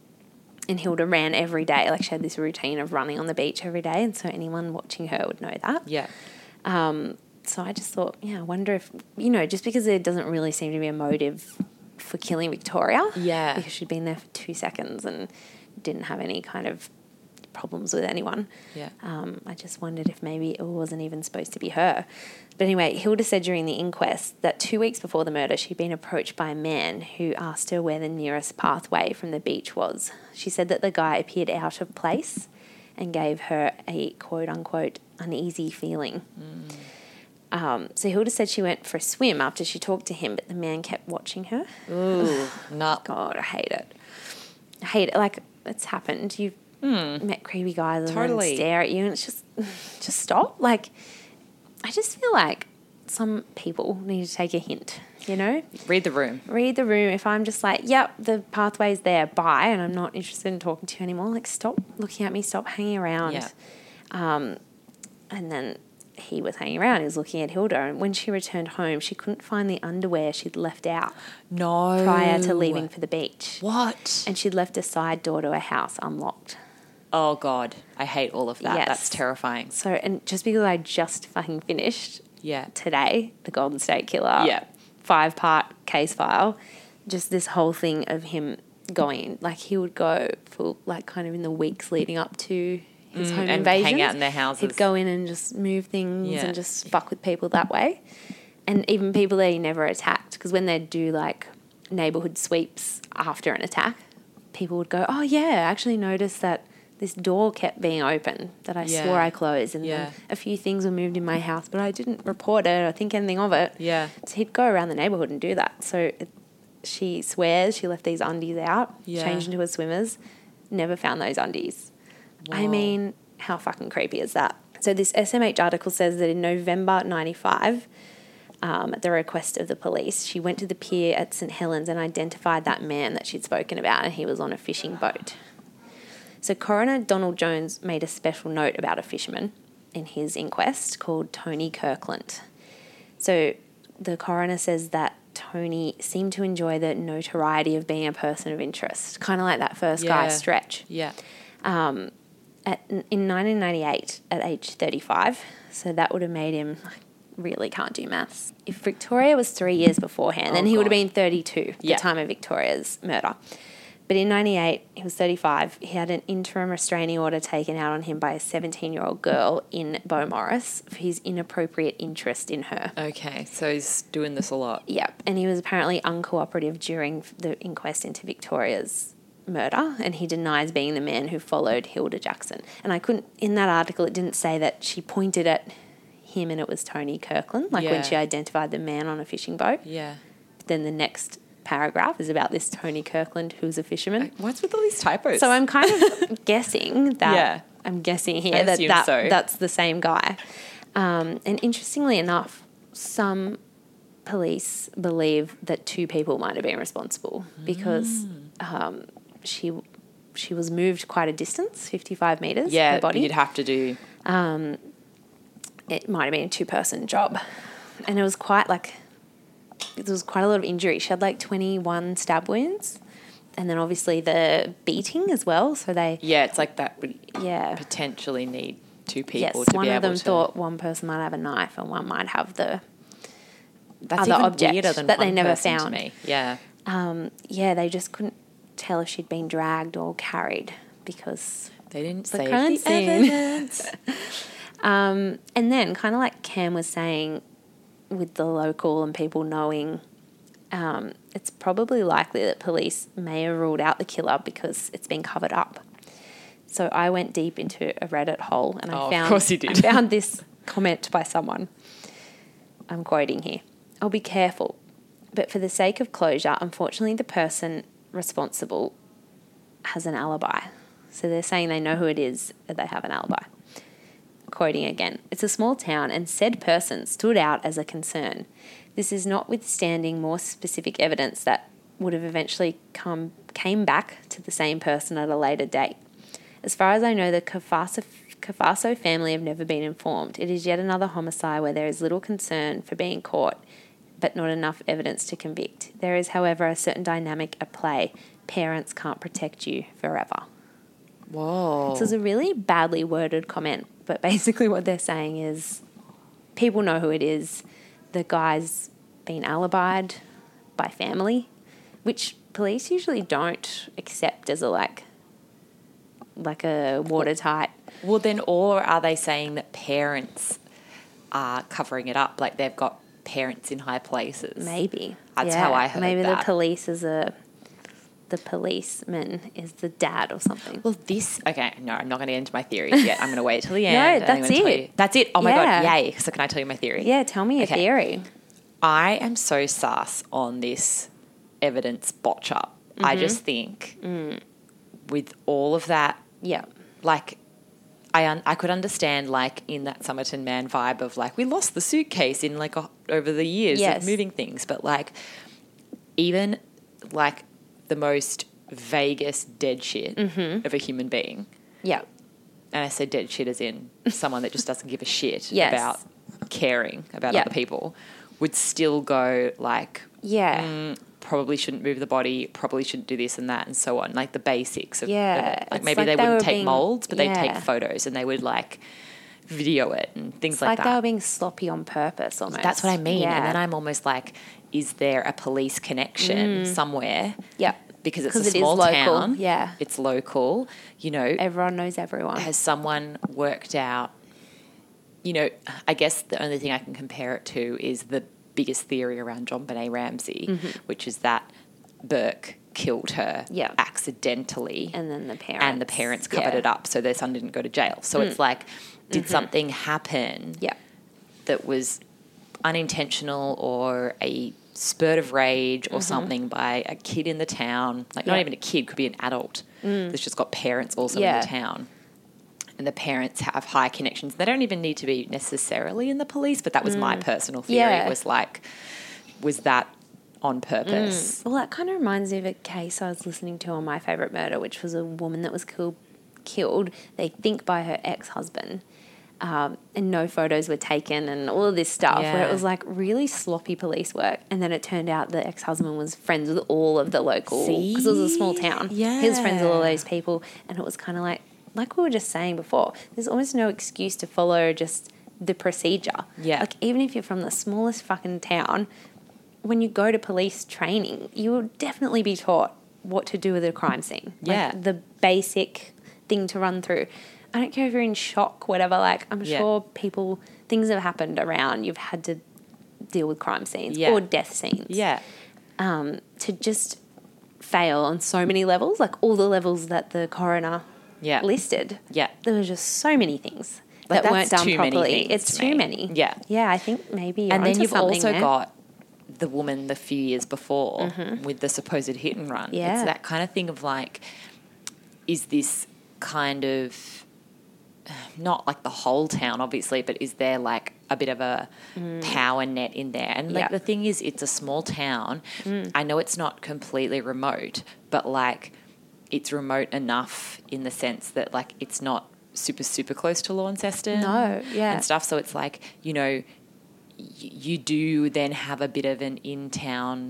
And Hilda ran every day. Like she had this routine of running on the beach every day. And so anyone watching her would know that. Yeah. Um, so I just thought, yeah, I wonder if, you know, just because there doesn't really seem to be a motive for killing Victoria. Yeah. Because she'd been there for two seconds and didn't have any kind of problems with anyone. Yeah. Um, I just wondered if maybe it wasn't even supposed to be her. But anyway, Hilda said during the inquest that two weeks before the murder, she'd been approached by a man who asked her where the nearest pathway from the beach was. She said that the guy appeared out of place and gave her a quote-unquote uneasy feeling. Mm. Um, so Hilda said she went for a swim after she talked to him, but the man kept watching her. Ooh, no. God, I hate it. I hate it. Like, it's happened. You've mm. met creepy guys and totally. then stare at you, and it's just, just stop. Like, I just feel like some people need to take a hint, you know? Read the room. Read the room. If I'm just like, yep, the pathway's there, bye, and I'm not interested in talking to you anymore, like, stop looking at me, stop hanging around. Yeah. Um, and then he was hanging around, he was looking at Hilda, and when she returned home, she couldn't find the underwear she'd left out. No. Prior to leaving for the beach. What? And she'd left a side door to her house unlocked. Oh, God. I hate all of that. Yes. That's terrifying. So, and just because I just fucking finished yeah. today, the Golden State Killer, yeah. five-part case file, just this whole thing of him going, like he would go for like kind of in the weeks leading up to his mm, home and invasions. hang out in their houses. He'd go in and just move things yeah. and just fuck with people that way. And even people that he never attacked, because when they'd do like neighbourhood sweeps after an attack, people would go, oh yeah, I actually noticed that this door kept being open that I yeah. swore I closed, and yeah. then a few things were moved in my house, but I didn't report it or think anything of it. Yeah. So he'd go around the neighbourhood and do that. So it, she swears she left these undies out, yeah. changed into her swimmers, never found those undies. Wow. I mean, how fucking creepy is that? So this S M H article says that in November ninety-five, um, at the request of the police, she went to the pier at St Helens and identified that man that she'd spoken about, and he was on a fishing boat. So Coroner Donald Jones made a special note about a fisherman in his inquest called Tony Kirkland. So the coroner says that Tony seemed to enjoy the notoriety of being a person of interest, kind of like that first yeah. guy Stretch. Yeah. Um, at, in nineteen ninety-eight, at age thirty-five, so that would have made him, really can't do maths. If Victoria was three years beforehand, oh, then he God. would have been thirty-two at yeah. the time of Victoria's murder. But in ninety-eight, he was thirty-five. He had an interim restraining order taken out on him by a seventeen-year-old girl in Beaumaris for his inappropriate interest in her. Okay, so he's doing this a lot. Yep, and he was apparently uncooperative during the inquest into Victoria's murder, and he denies being the man who followed Hilda Jackson. And I couldn't, in that article, it didn't say that she pointed at him and it was Tony Kirkland, like yeah. when she identified the man on a fishing boat. Yeah. But then the next paragraph is about this Tony Kirkland who's a fisherman. What's with all these typos? So I'm kind of guessing that yeah. I'm guessing here that, that so. that's the same guy. Um, and interestingly enough, some police believe that two people might have been responsible because mm. um, she she was moved quite a distance, fifty-five metres. Yeah, her body. You'd have to do. Um, it might have been a two-person job, and it was quite like. There was quite a lot of injury. She had like twenty-one stab wounds, and then obviously the beating as well. So they yeah, it's like that would yeah potentially need two people yes, to be able to. Yes, one of them thought one person might have a knife and one might have the That's other even object weirder than that they one never person to found. me. Yeah. Um, yeah, they just couldn't tell if she'd been dragged or carried because They didn't the say crime the scene. evidence. um, and then, kind of like Cam was saying, with the local and people knowing, um, it's probably likely that police may have ruled out the killer because it's been covered up. So I went deep into a Reddit hole and Oh, I found of course you did. I found this comment by someone. I'm quoting here. I'll be careful, but for the sake of closure, unfortunately the person responsible has an alibi. So they're saying they know who it is, that they have an alibi. Quoting again, it's a small town and said person stood out as a concern. This is notwithstanding more specific evidence that would have eventually come came back to the same person at a later date. As far as I know, the Cafaso, Cafaso family have never been informed. It is yet another homicide where there is little concern for being caught, but not enough evidence to convict. There is, however, a certain dynamic at play. Parents can't protect you forever. Whoa. So it's a really badly worded comment, but basically what they're saying is people know who it is. The guy's been alibied by family, which police usually don't accept as a like like a watertight. Well, then, or are they saying that parents are covering it up, like they've got parents in high places? Maybe. That's Yeah. how I heard Maybe that. the police is a the policeman is the dad or something. Well, this, okay, no, I'm not going to get into my theories yet. I'm going to wait till the end. No, and I'm that's gonna tell it. you- That's it. Oh my Yeah. God, yay. So can I tell you my theory? Yeah, tell me your Okay. theory. I am so sus on this evidence botch up. Mm-hmm. I just think Mm. with all of that, Yeah. like, I un- I could understand, like, in that Somerton Man vibe of, like, we lost the suitcase in, like, a, over the years Yes. of moving things. But, like, even, like, the most vaguest dead shit Mm-hmm. of a human being, Yeah. and I say dead shit as in someone that just doesn't give a shit Yes. about caring about Yeah. other people, would still go, like, Yeah. mm, probably shouldn't move the body, probably shouldn't do this and that and so on, like the basics of, Yeah, of it. Like it's maybe like they they wouldn't were take being- molds, but they'd take yeah. photos and they would like video it and things It's like, like, that. they were being sloppy on purpose almost. That's what I mean. Yeah. And then I'm almost like, is there a police connection somewhere? Yeah. Because it's 'Cause a it is small local, town. yeah. It's local. You know, Everyone knows everyone. has someone worked out, you know, I guess the only thing I can compare it to is the biggest theory around John Benet Ramsey, Mm-hmm. which is that Burke killed her Yeah. accidentally. And then the parents. And the parents covered Yeah. Mm. it up so their son didn't go to jail. So it's like, did something happen Yeah. that was unintentional or a spurt of rage or something by a kid in the town, like not Yeah. even a kid, could be an adult that's just got parents also in Yeah. the town. And the parents have high connections. They don't even need to be necessarily in the police, but that was my personal theory, Yeah. was like, was that on purpose? Well, that kind of reminds me of a case I was listening to on My Favourite Murder, which was a woman that was killed, killed they think, by her ex-husband. Um, and no photos were taken and all of this stuff where Yeah. it was like really sloppy police work. And then it turned out the ex-husband was friends with all of the local, because it was a small town. He was friends with all Yeah. those people. And it was kind of like, like we were just saying before, there's almost no excuse to follow just the procedure. Yeah. Like even if you're from the smallest fucking town, when you go to police training, you will definitely be taught what to do with a crime scene. Yeah. Like the basic thing to run through. I don't care if you're in shock, whatever. Like, I'm Yeah. sure people, things have happened around. You've had to deal with crime scenes Yeah. or death scenes. Yeah. Um, to just fail on so many levels, like all the levels that the coroner Yeah. listed. Yeah. There were just so many things Like, that weren't that's done too many properly. things It's to too me. many. Yeah. Yeah, I think maybe you're And then onto you've something also there. got the woman the few years before with the supposed hit and run. Yeah. It's that kind of thing of like, is this kind of, not like the whole town obviously, but is there like a bit of a power net in there? And like Yeah. the thing is, it's a small town. I know it's not completely remote, but like it's remote enough in the sense that like it's not super, super close to Launceston. No, yeah. And stuff. So it's like, you know, y- you do then have a bit of an in-town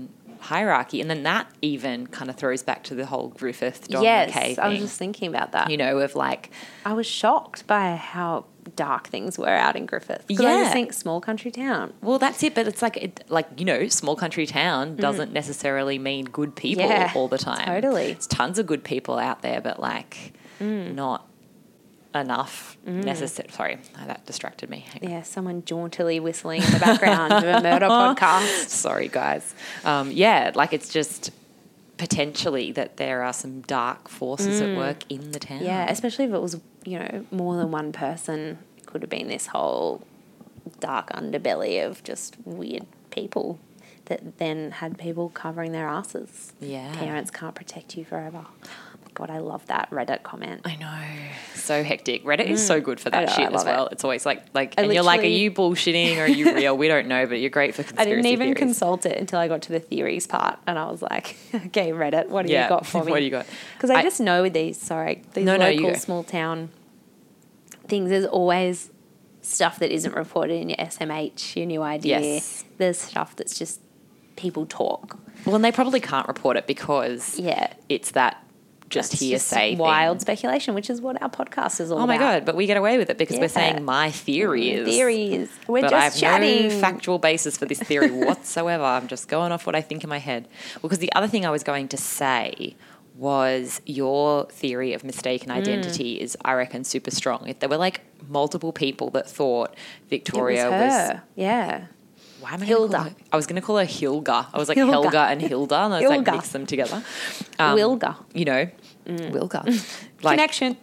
hierarchy. And then that even kind of throws back to the whole Griffith Don yes, McKay thing. I was just thinking about that. You know, of like... I was shocked by how dark things were out in Griffith. Because I Yeah. just think small country town. Well, that's it. But it's like, it, like you know, small country town doesn't necessarily mean good people Yeah, all the time. totally. There's tons of good people out there, but like not enough necessary. Sorry, oh, that distracted me. Hang on. Yeah, someone jauntily whistling in the background of a murder podcast. Sorry, guys. Um, yeah, like it's just potentially that there are some dark forces at work in the town. Yeah, especially if it was, you know, more than one person. It could have been this whole dark underbelly of just weird people that then had people covering their asses. Yeah. Parents can't protect you forever. God, I love that Reddit comment. I know. So hectic. Reddit is so good for that I know, I shit as love well. it. It's always like, like, I and you're like, are literally- you bullshitting or are you real? We don't know, but you're great for I conspiracy didn't even theories. consult it until I got to the theories part, and I was like, "Okay, Reddit, what do Yeah. you got for me? What do you got? Because I, I- just know with these, sorry, these No, no, you local go. small town things. There's always stuff that isn't reported in your S M H, your new idea. Yes. There's stuff that's just people talk. Well, and they probably can't report it because Yeah, it's that just That's hearsay thing. wild speculation, which is what our podcast is all Oh my about. God, but we get away with it because we're Yeah. saying my theory is. Theories. We're but just I have chatting. no factual basis for this theory whatsoever. I'm just going off what I think in my head. Well, because the other thing I was going to say was your theory of mistaken Mm. identity is, I reckon, super strong. If there were like multiple people that thought It was Victoria was. her. Yeah. Why am I Hilda. Gonna call her, I was going to call her Hilga. I was like Hilga. Helga and Hilda, and I was like Hilga. mix them together. Um, Wilga. You know, Wilga. Like, Connection.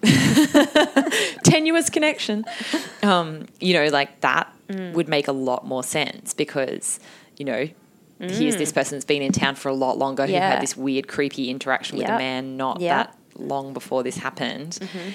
tenuous connection. Um, you know, like that Mm. would make a lot more sense because, you know, here's this person that's been in town for a lot longer who Mm. Yeah. had this weird, creepy interaction with a Yep. man not Yep. that long before this happened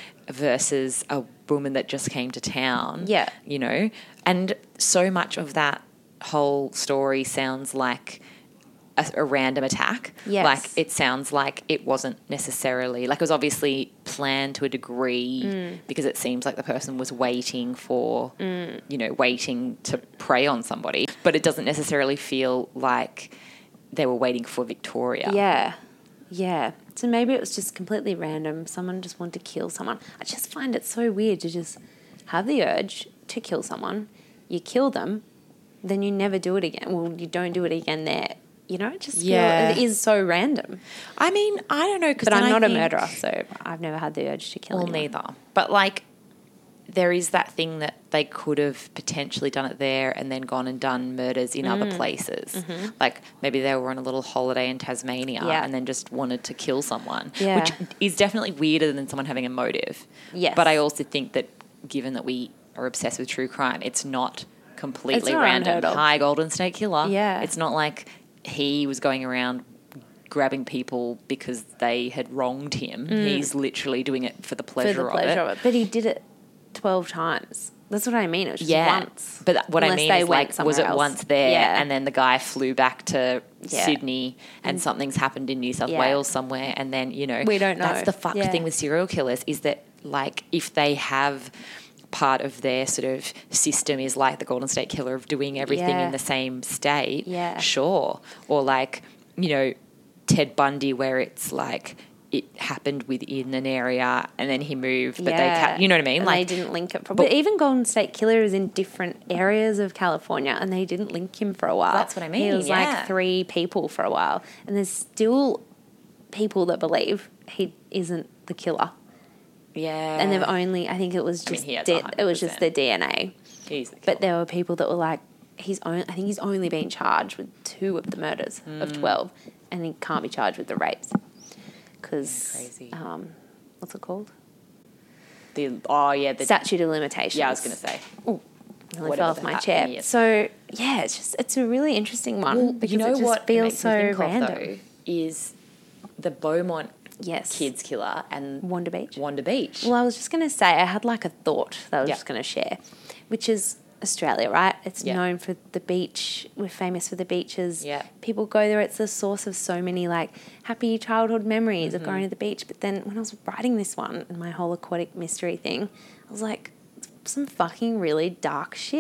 versus a woman that just came to town. Yeah. You know, and so much of that whole story sounds like a, a random attack. Yes. Like it sounds like it wasn't necessarily, like it was obviously planned to a degree Mm. because it seems like the person was waiting for, you know, waiting to prey on somebody. But it doesn't necessarily feel like they were waiting for Victoria. Yeah. Yeah. So maybe it was just completely random. Someone just wanted to kill someone. I just find it so weird to just have the urge to kill someone. You kill them, then you never do it again. Well, you don't do it again there. You know, it just feel, Yeah. it is so random. I mean, I don't know. Cause But then I'm I not a think- murderer, so I've never had the urge to kill Well, anyone. neither. But like, there is that thing that they could have potentially done it there and then gone and done murders in Mm. other places. Like maybe they were on a little holiday in Tasmania Yeah. and then just wanted to kill someone, Yeah. which is definitely weirder than someone having a motive. Yes. But I also think that given that we are obsessed with true crime, it's not completely not random. unheard of. Hi, Golden State Killer. Yeah. It's not like he was going around grabbing people because they had wronged him. He's literally doing it for the For pleasure, the pleasure of it. of it. But he did it twelve times. That's what I mean. It was just Yeah, once. but that- what I Unless mean they is, went like, was it somewhere else. once there, Yeah. and then the guy flew back to Yeah. Sydney, and something's happened in New South Yeah. Wales somewhere, and then you know, We don't That's know. the fucked Yeah. thing with serial killers is that, like, if they have part of their sort of system is like the Golden State Killer of doing everything Yeah. in the same state, Yeah. sure, or like, you know, Ted Bundy, where it's like it happened within an area and then he moved, but they, ca- you know what I mean? And like, they didn't link it. For, but, even Golden State Killer is in different areas of California, and they didn't link him for a while. That's what I mean, He was yeah. like three people for a while, and there's still people that believe he isn't the killer, yeah, and they've only. I think it was I mean, just he has D- one hundred it was just the percent. D N A. He's the But killer. there were people that were like, he's only. I think he's only been charged with two of the murders of Hmm. twelve, and he can't be charged with the rapes because Yeah, crazy. um, what's it called? The, oh yeah, the Statute of limitations. yeah. I was gonna say. Ooh, nearly Whatever fell off the my heck chair. it is. So yeah, it's just it's a really interesting one because you know it just what it feels makes me so think of, random. though, is the Beaumont Yes, kids killer and Wanda Beach. Wanda Beach. Well, I was just gonna say I had like a thought that I was Yeah. just gonna share, which is Australia, right? It's Yeah. known for the beach. We're famous for the beaches. Yeah. People go there. It's the source of so many like happy childhood memories of Mm-hmm. going to the beach. But then when I was writing this one and my whole aquatic mystery thing, I was like, some fucking really dark shit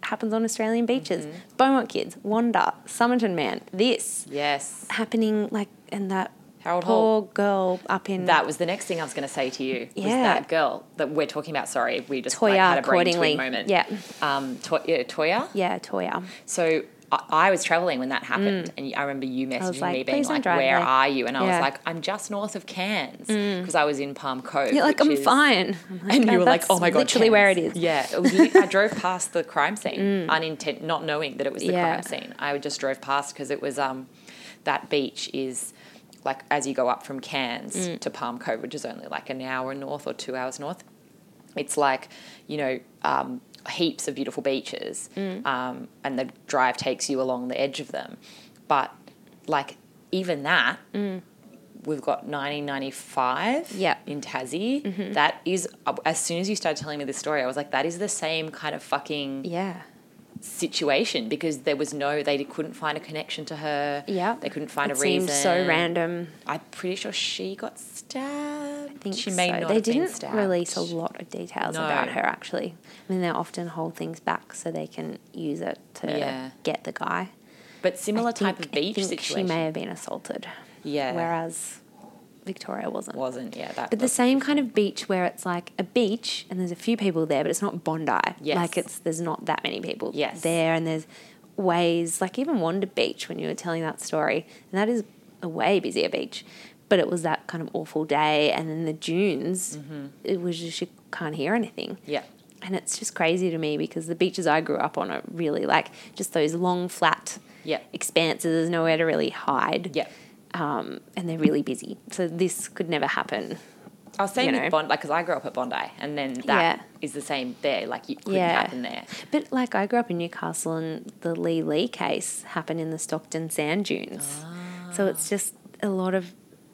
happens on Australian beaches. Mm-hmm. Beaumont Kids, Wanda, Somerton Man, this. Yes. Happening, like, and that Harold poor Holt. girl up in... That was the next thing I was going to say to you. Yeah. Was that girl that we're talking about. Sorry, we just Toya, like, had a brain accordingly. twin moment. Yeah. Um, to- yeah, Toya? Yeah, Toya. So I, I was travelling when that happened, mm. and I remember you messaging like, me being like, where there. are you? And I yeah. was like, I'm just north of Cairns, because mm. I was in Palm Cove. You're like, I'm is... fine. I'm like, and oh, you were like, oh my God, literally Cairns. where it is. Yeah. It was li- I drove past the crime scene, mm. unintent, not knowing that it was the yeah. crime scene. I just drove past because it was, um, that beach is... like as you go up from Cairns mm. to Palm Cove, which is only like an hour north or two hours north, it's like, you know, um, heaps of beautiful beaches, mm. um, and the drive takes you along the edge of them. But like even that, mm. we've got nineteen ninety-five yep. in Tassie. Mm-hmm. That is, as soon as you started telling me this story, I was like, that is the same kind of fucking... yeah. situation, because there was no, they couldn't find a connection to her. Yeah, they couldn't find it a reason. Seemed so random. I'm pretty sure she got stabbed. I think she so. may not they have didn't been stabbed. release a lot of details no. about her. Actually, I mean, they often hold things back so they can use it to yeah. get the guy. But similar I type think, of beach I think situation. She may have been assaulted. Yeah, whereas Victoria wasn't. Wasn't, yeah. That but the same kind of beach where it's like a beach and there's a few people there, but it's not Bondi. Yes. Like it's there's not that many people yes. there, and there's ways, like even Wanda Beach when you were telling that story, and that is a way busier beach. But it was that kind of awful day, and then the dunes, mm-hmm. it was just you can't hear anything. Yeah. And it's just crazy to me because the beaches I grew up on are really like just those long, flat yeah. expanses. There's nowhere to really hide. Yeah. Um, and they're really busy. So this could never happen. I was saying you with know. Bondi, like, because I grew up at Bondi, and then that yeah. is the same there. Like, it couldn't yeah. happen there. But, like, I grew up in Newcastle, and the Lee Lee case happened in the Stockton sand dunes. Ah. So it's just a lot of,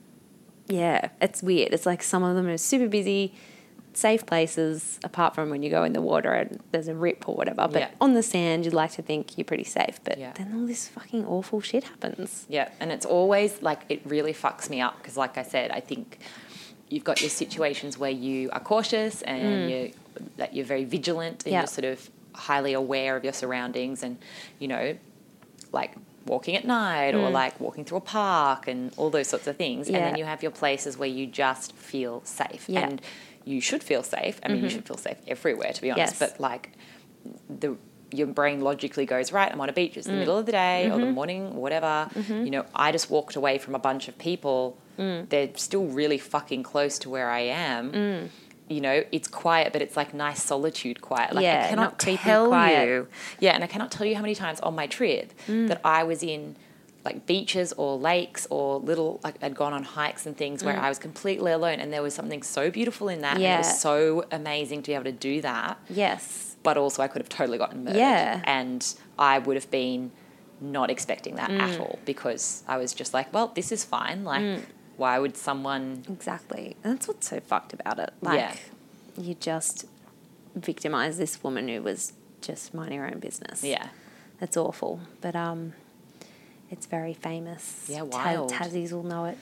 yeah, it's weird. It's like some of them are super busy, safe places, apart from when you go in the water and there's a rip or whatever. But yeah. on the sand, you'd like to think you're pretty safe. But yeah. then all this fucking awful shit happens. Yeah, and it's always, like, it really fucks me up because, like I said, I think you've got your situations where you are cautious and mm. you that you're very vigilant and yep. you're sort of highly aware of your surroundings and, you know, like walking at night mm. or like walking through a park and all those sorts of things. Yeah. And then you have your places where you just feel safe. Yeah. And you should feel safe. I mean, mm-hmm. you should feel safe everywhere, to be honest. Yes. But, like, the your brain logically goes, right, I'm on a beach. It's the mm. middle of the day mm-hmm. or the morning, whatever. Mm-hmm. You know, I just walked away from a bunch of people. Mm. They're still really fucking close to where I am. Mm. You know, it's quiet, but it's like nice solitude quiet. Like, yeah, I cannot tell quiet. you. Yeah, and I cannot tell you how many times on my trip mm. that I was in like beaches or lakes or little, like I'd gone on hikes and things where mm. I was completely alone, and there was something so beautiful in that. Yeah. And it was so amazing to be able to do that. Yes. But also I could have totally gotten murdered. Yeah. And I would have been not expecting that mm. at all, because I was just like, well, this is fine. Like, mm. why would someone... Exactly. And that's what's so fucked about it. Like, yeah. you just victimise this woman who was just minding her own business. Yeah. That's awful. But um, it's very famous. Yeah, wild. Ta- Tassies will know it.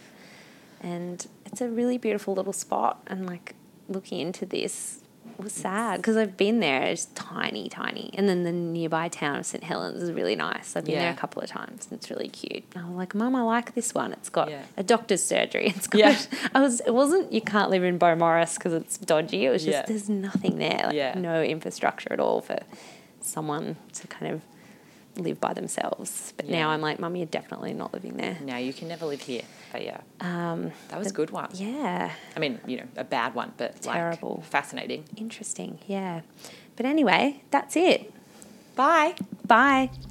And it's a really beautiful little spot. And, like, looking into this was sad because I've been there. It's tiny, tiny. And then the nearby town of St Helens is really nice. I've been yeah. there a couple of times and it's really cute. And I was like, Mum, I like this one. It's got yeah. a doctor's surgery. It's got, yeah. I was, it wasn't, you can't live in Beaumaris because it's dodgy. It was just, yeah. there's nothing there. Like, yeah. no infrastructure at all for someone to kind of live by themselves. But yeah. now I'm like, Mum, you're definitely not living there. No, you can never live here. But yeah, um, that was a good one. Yeah. I mean, you know, a bad one, but terrible. Like, fascinating. Interesting, yeah. But anyway, that's it. Bye. Bye.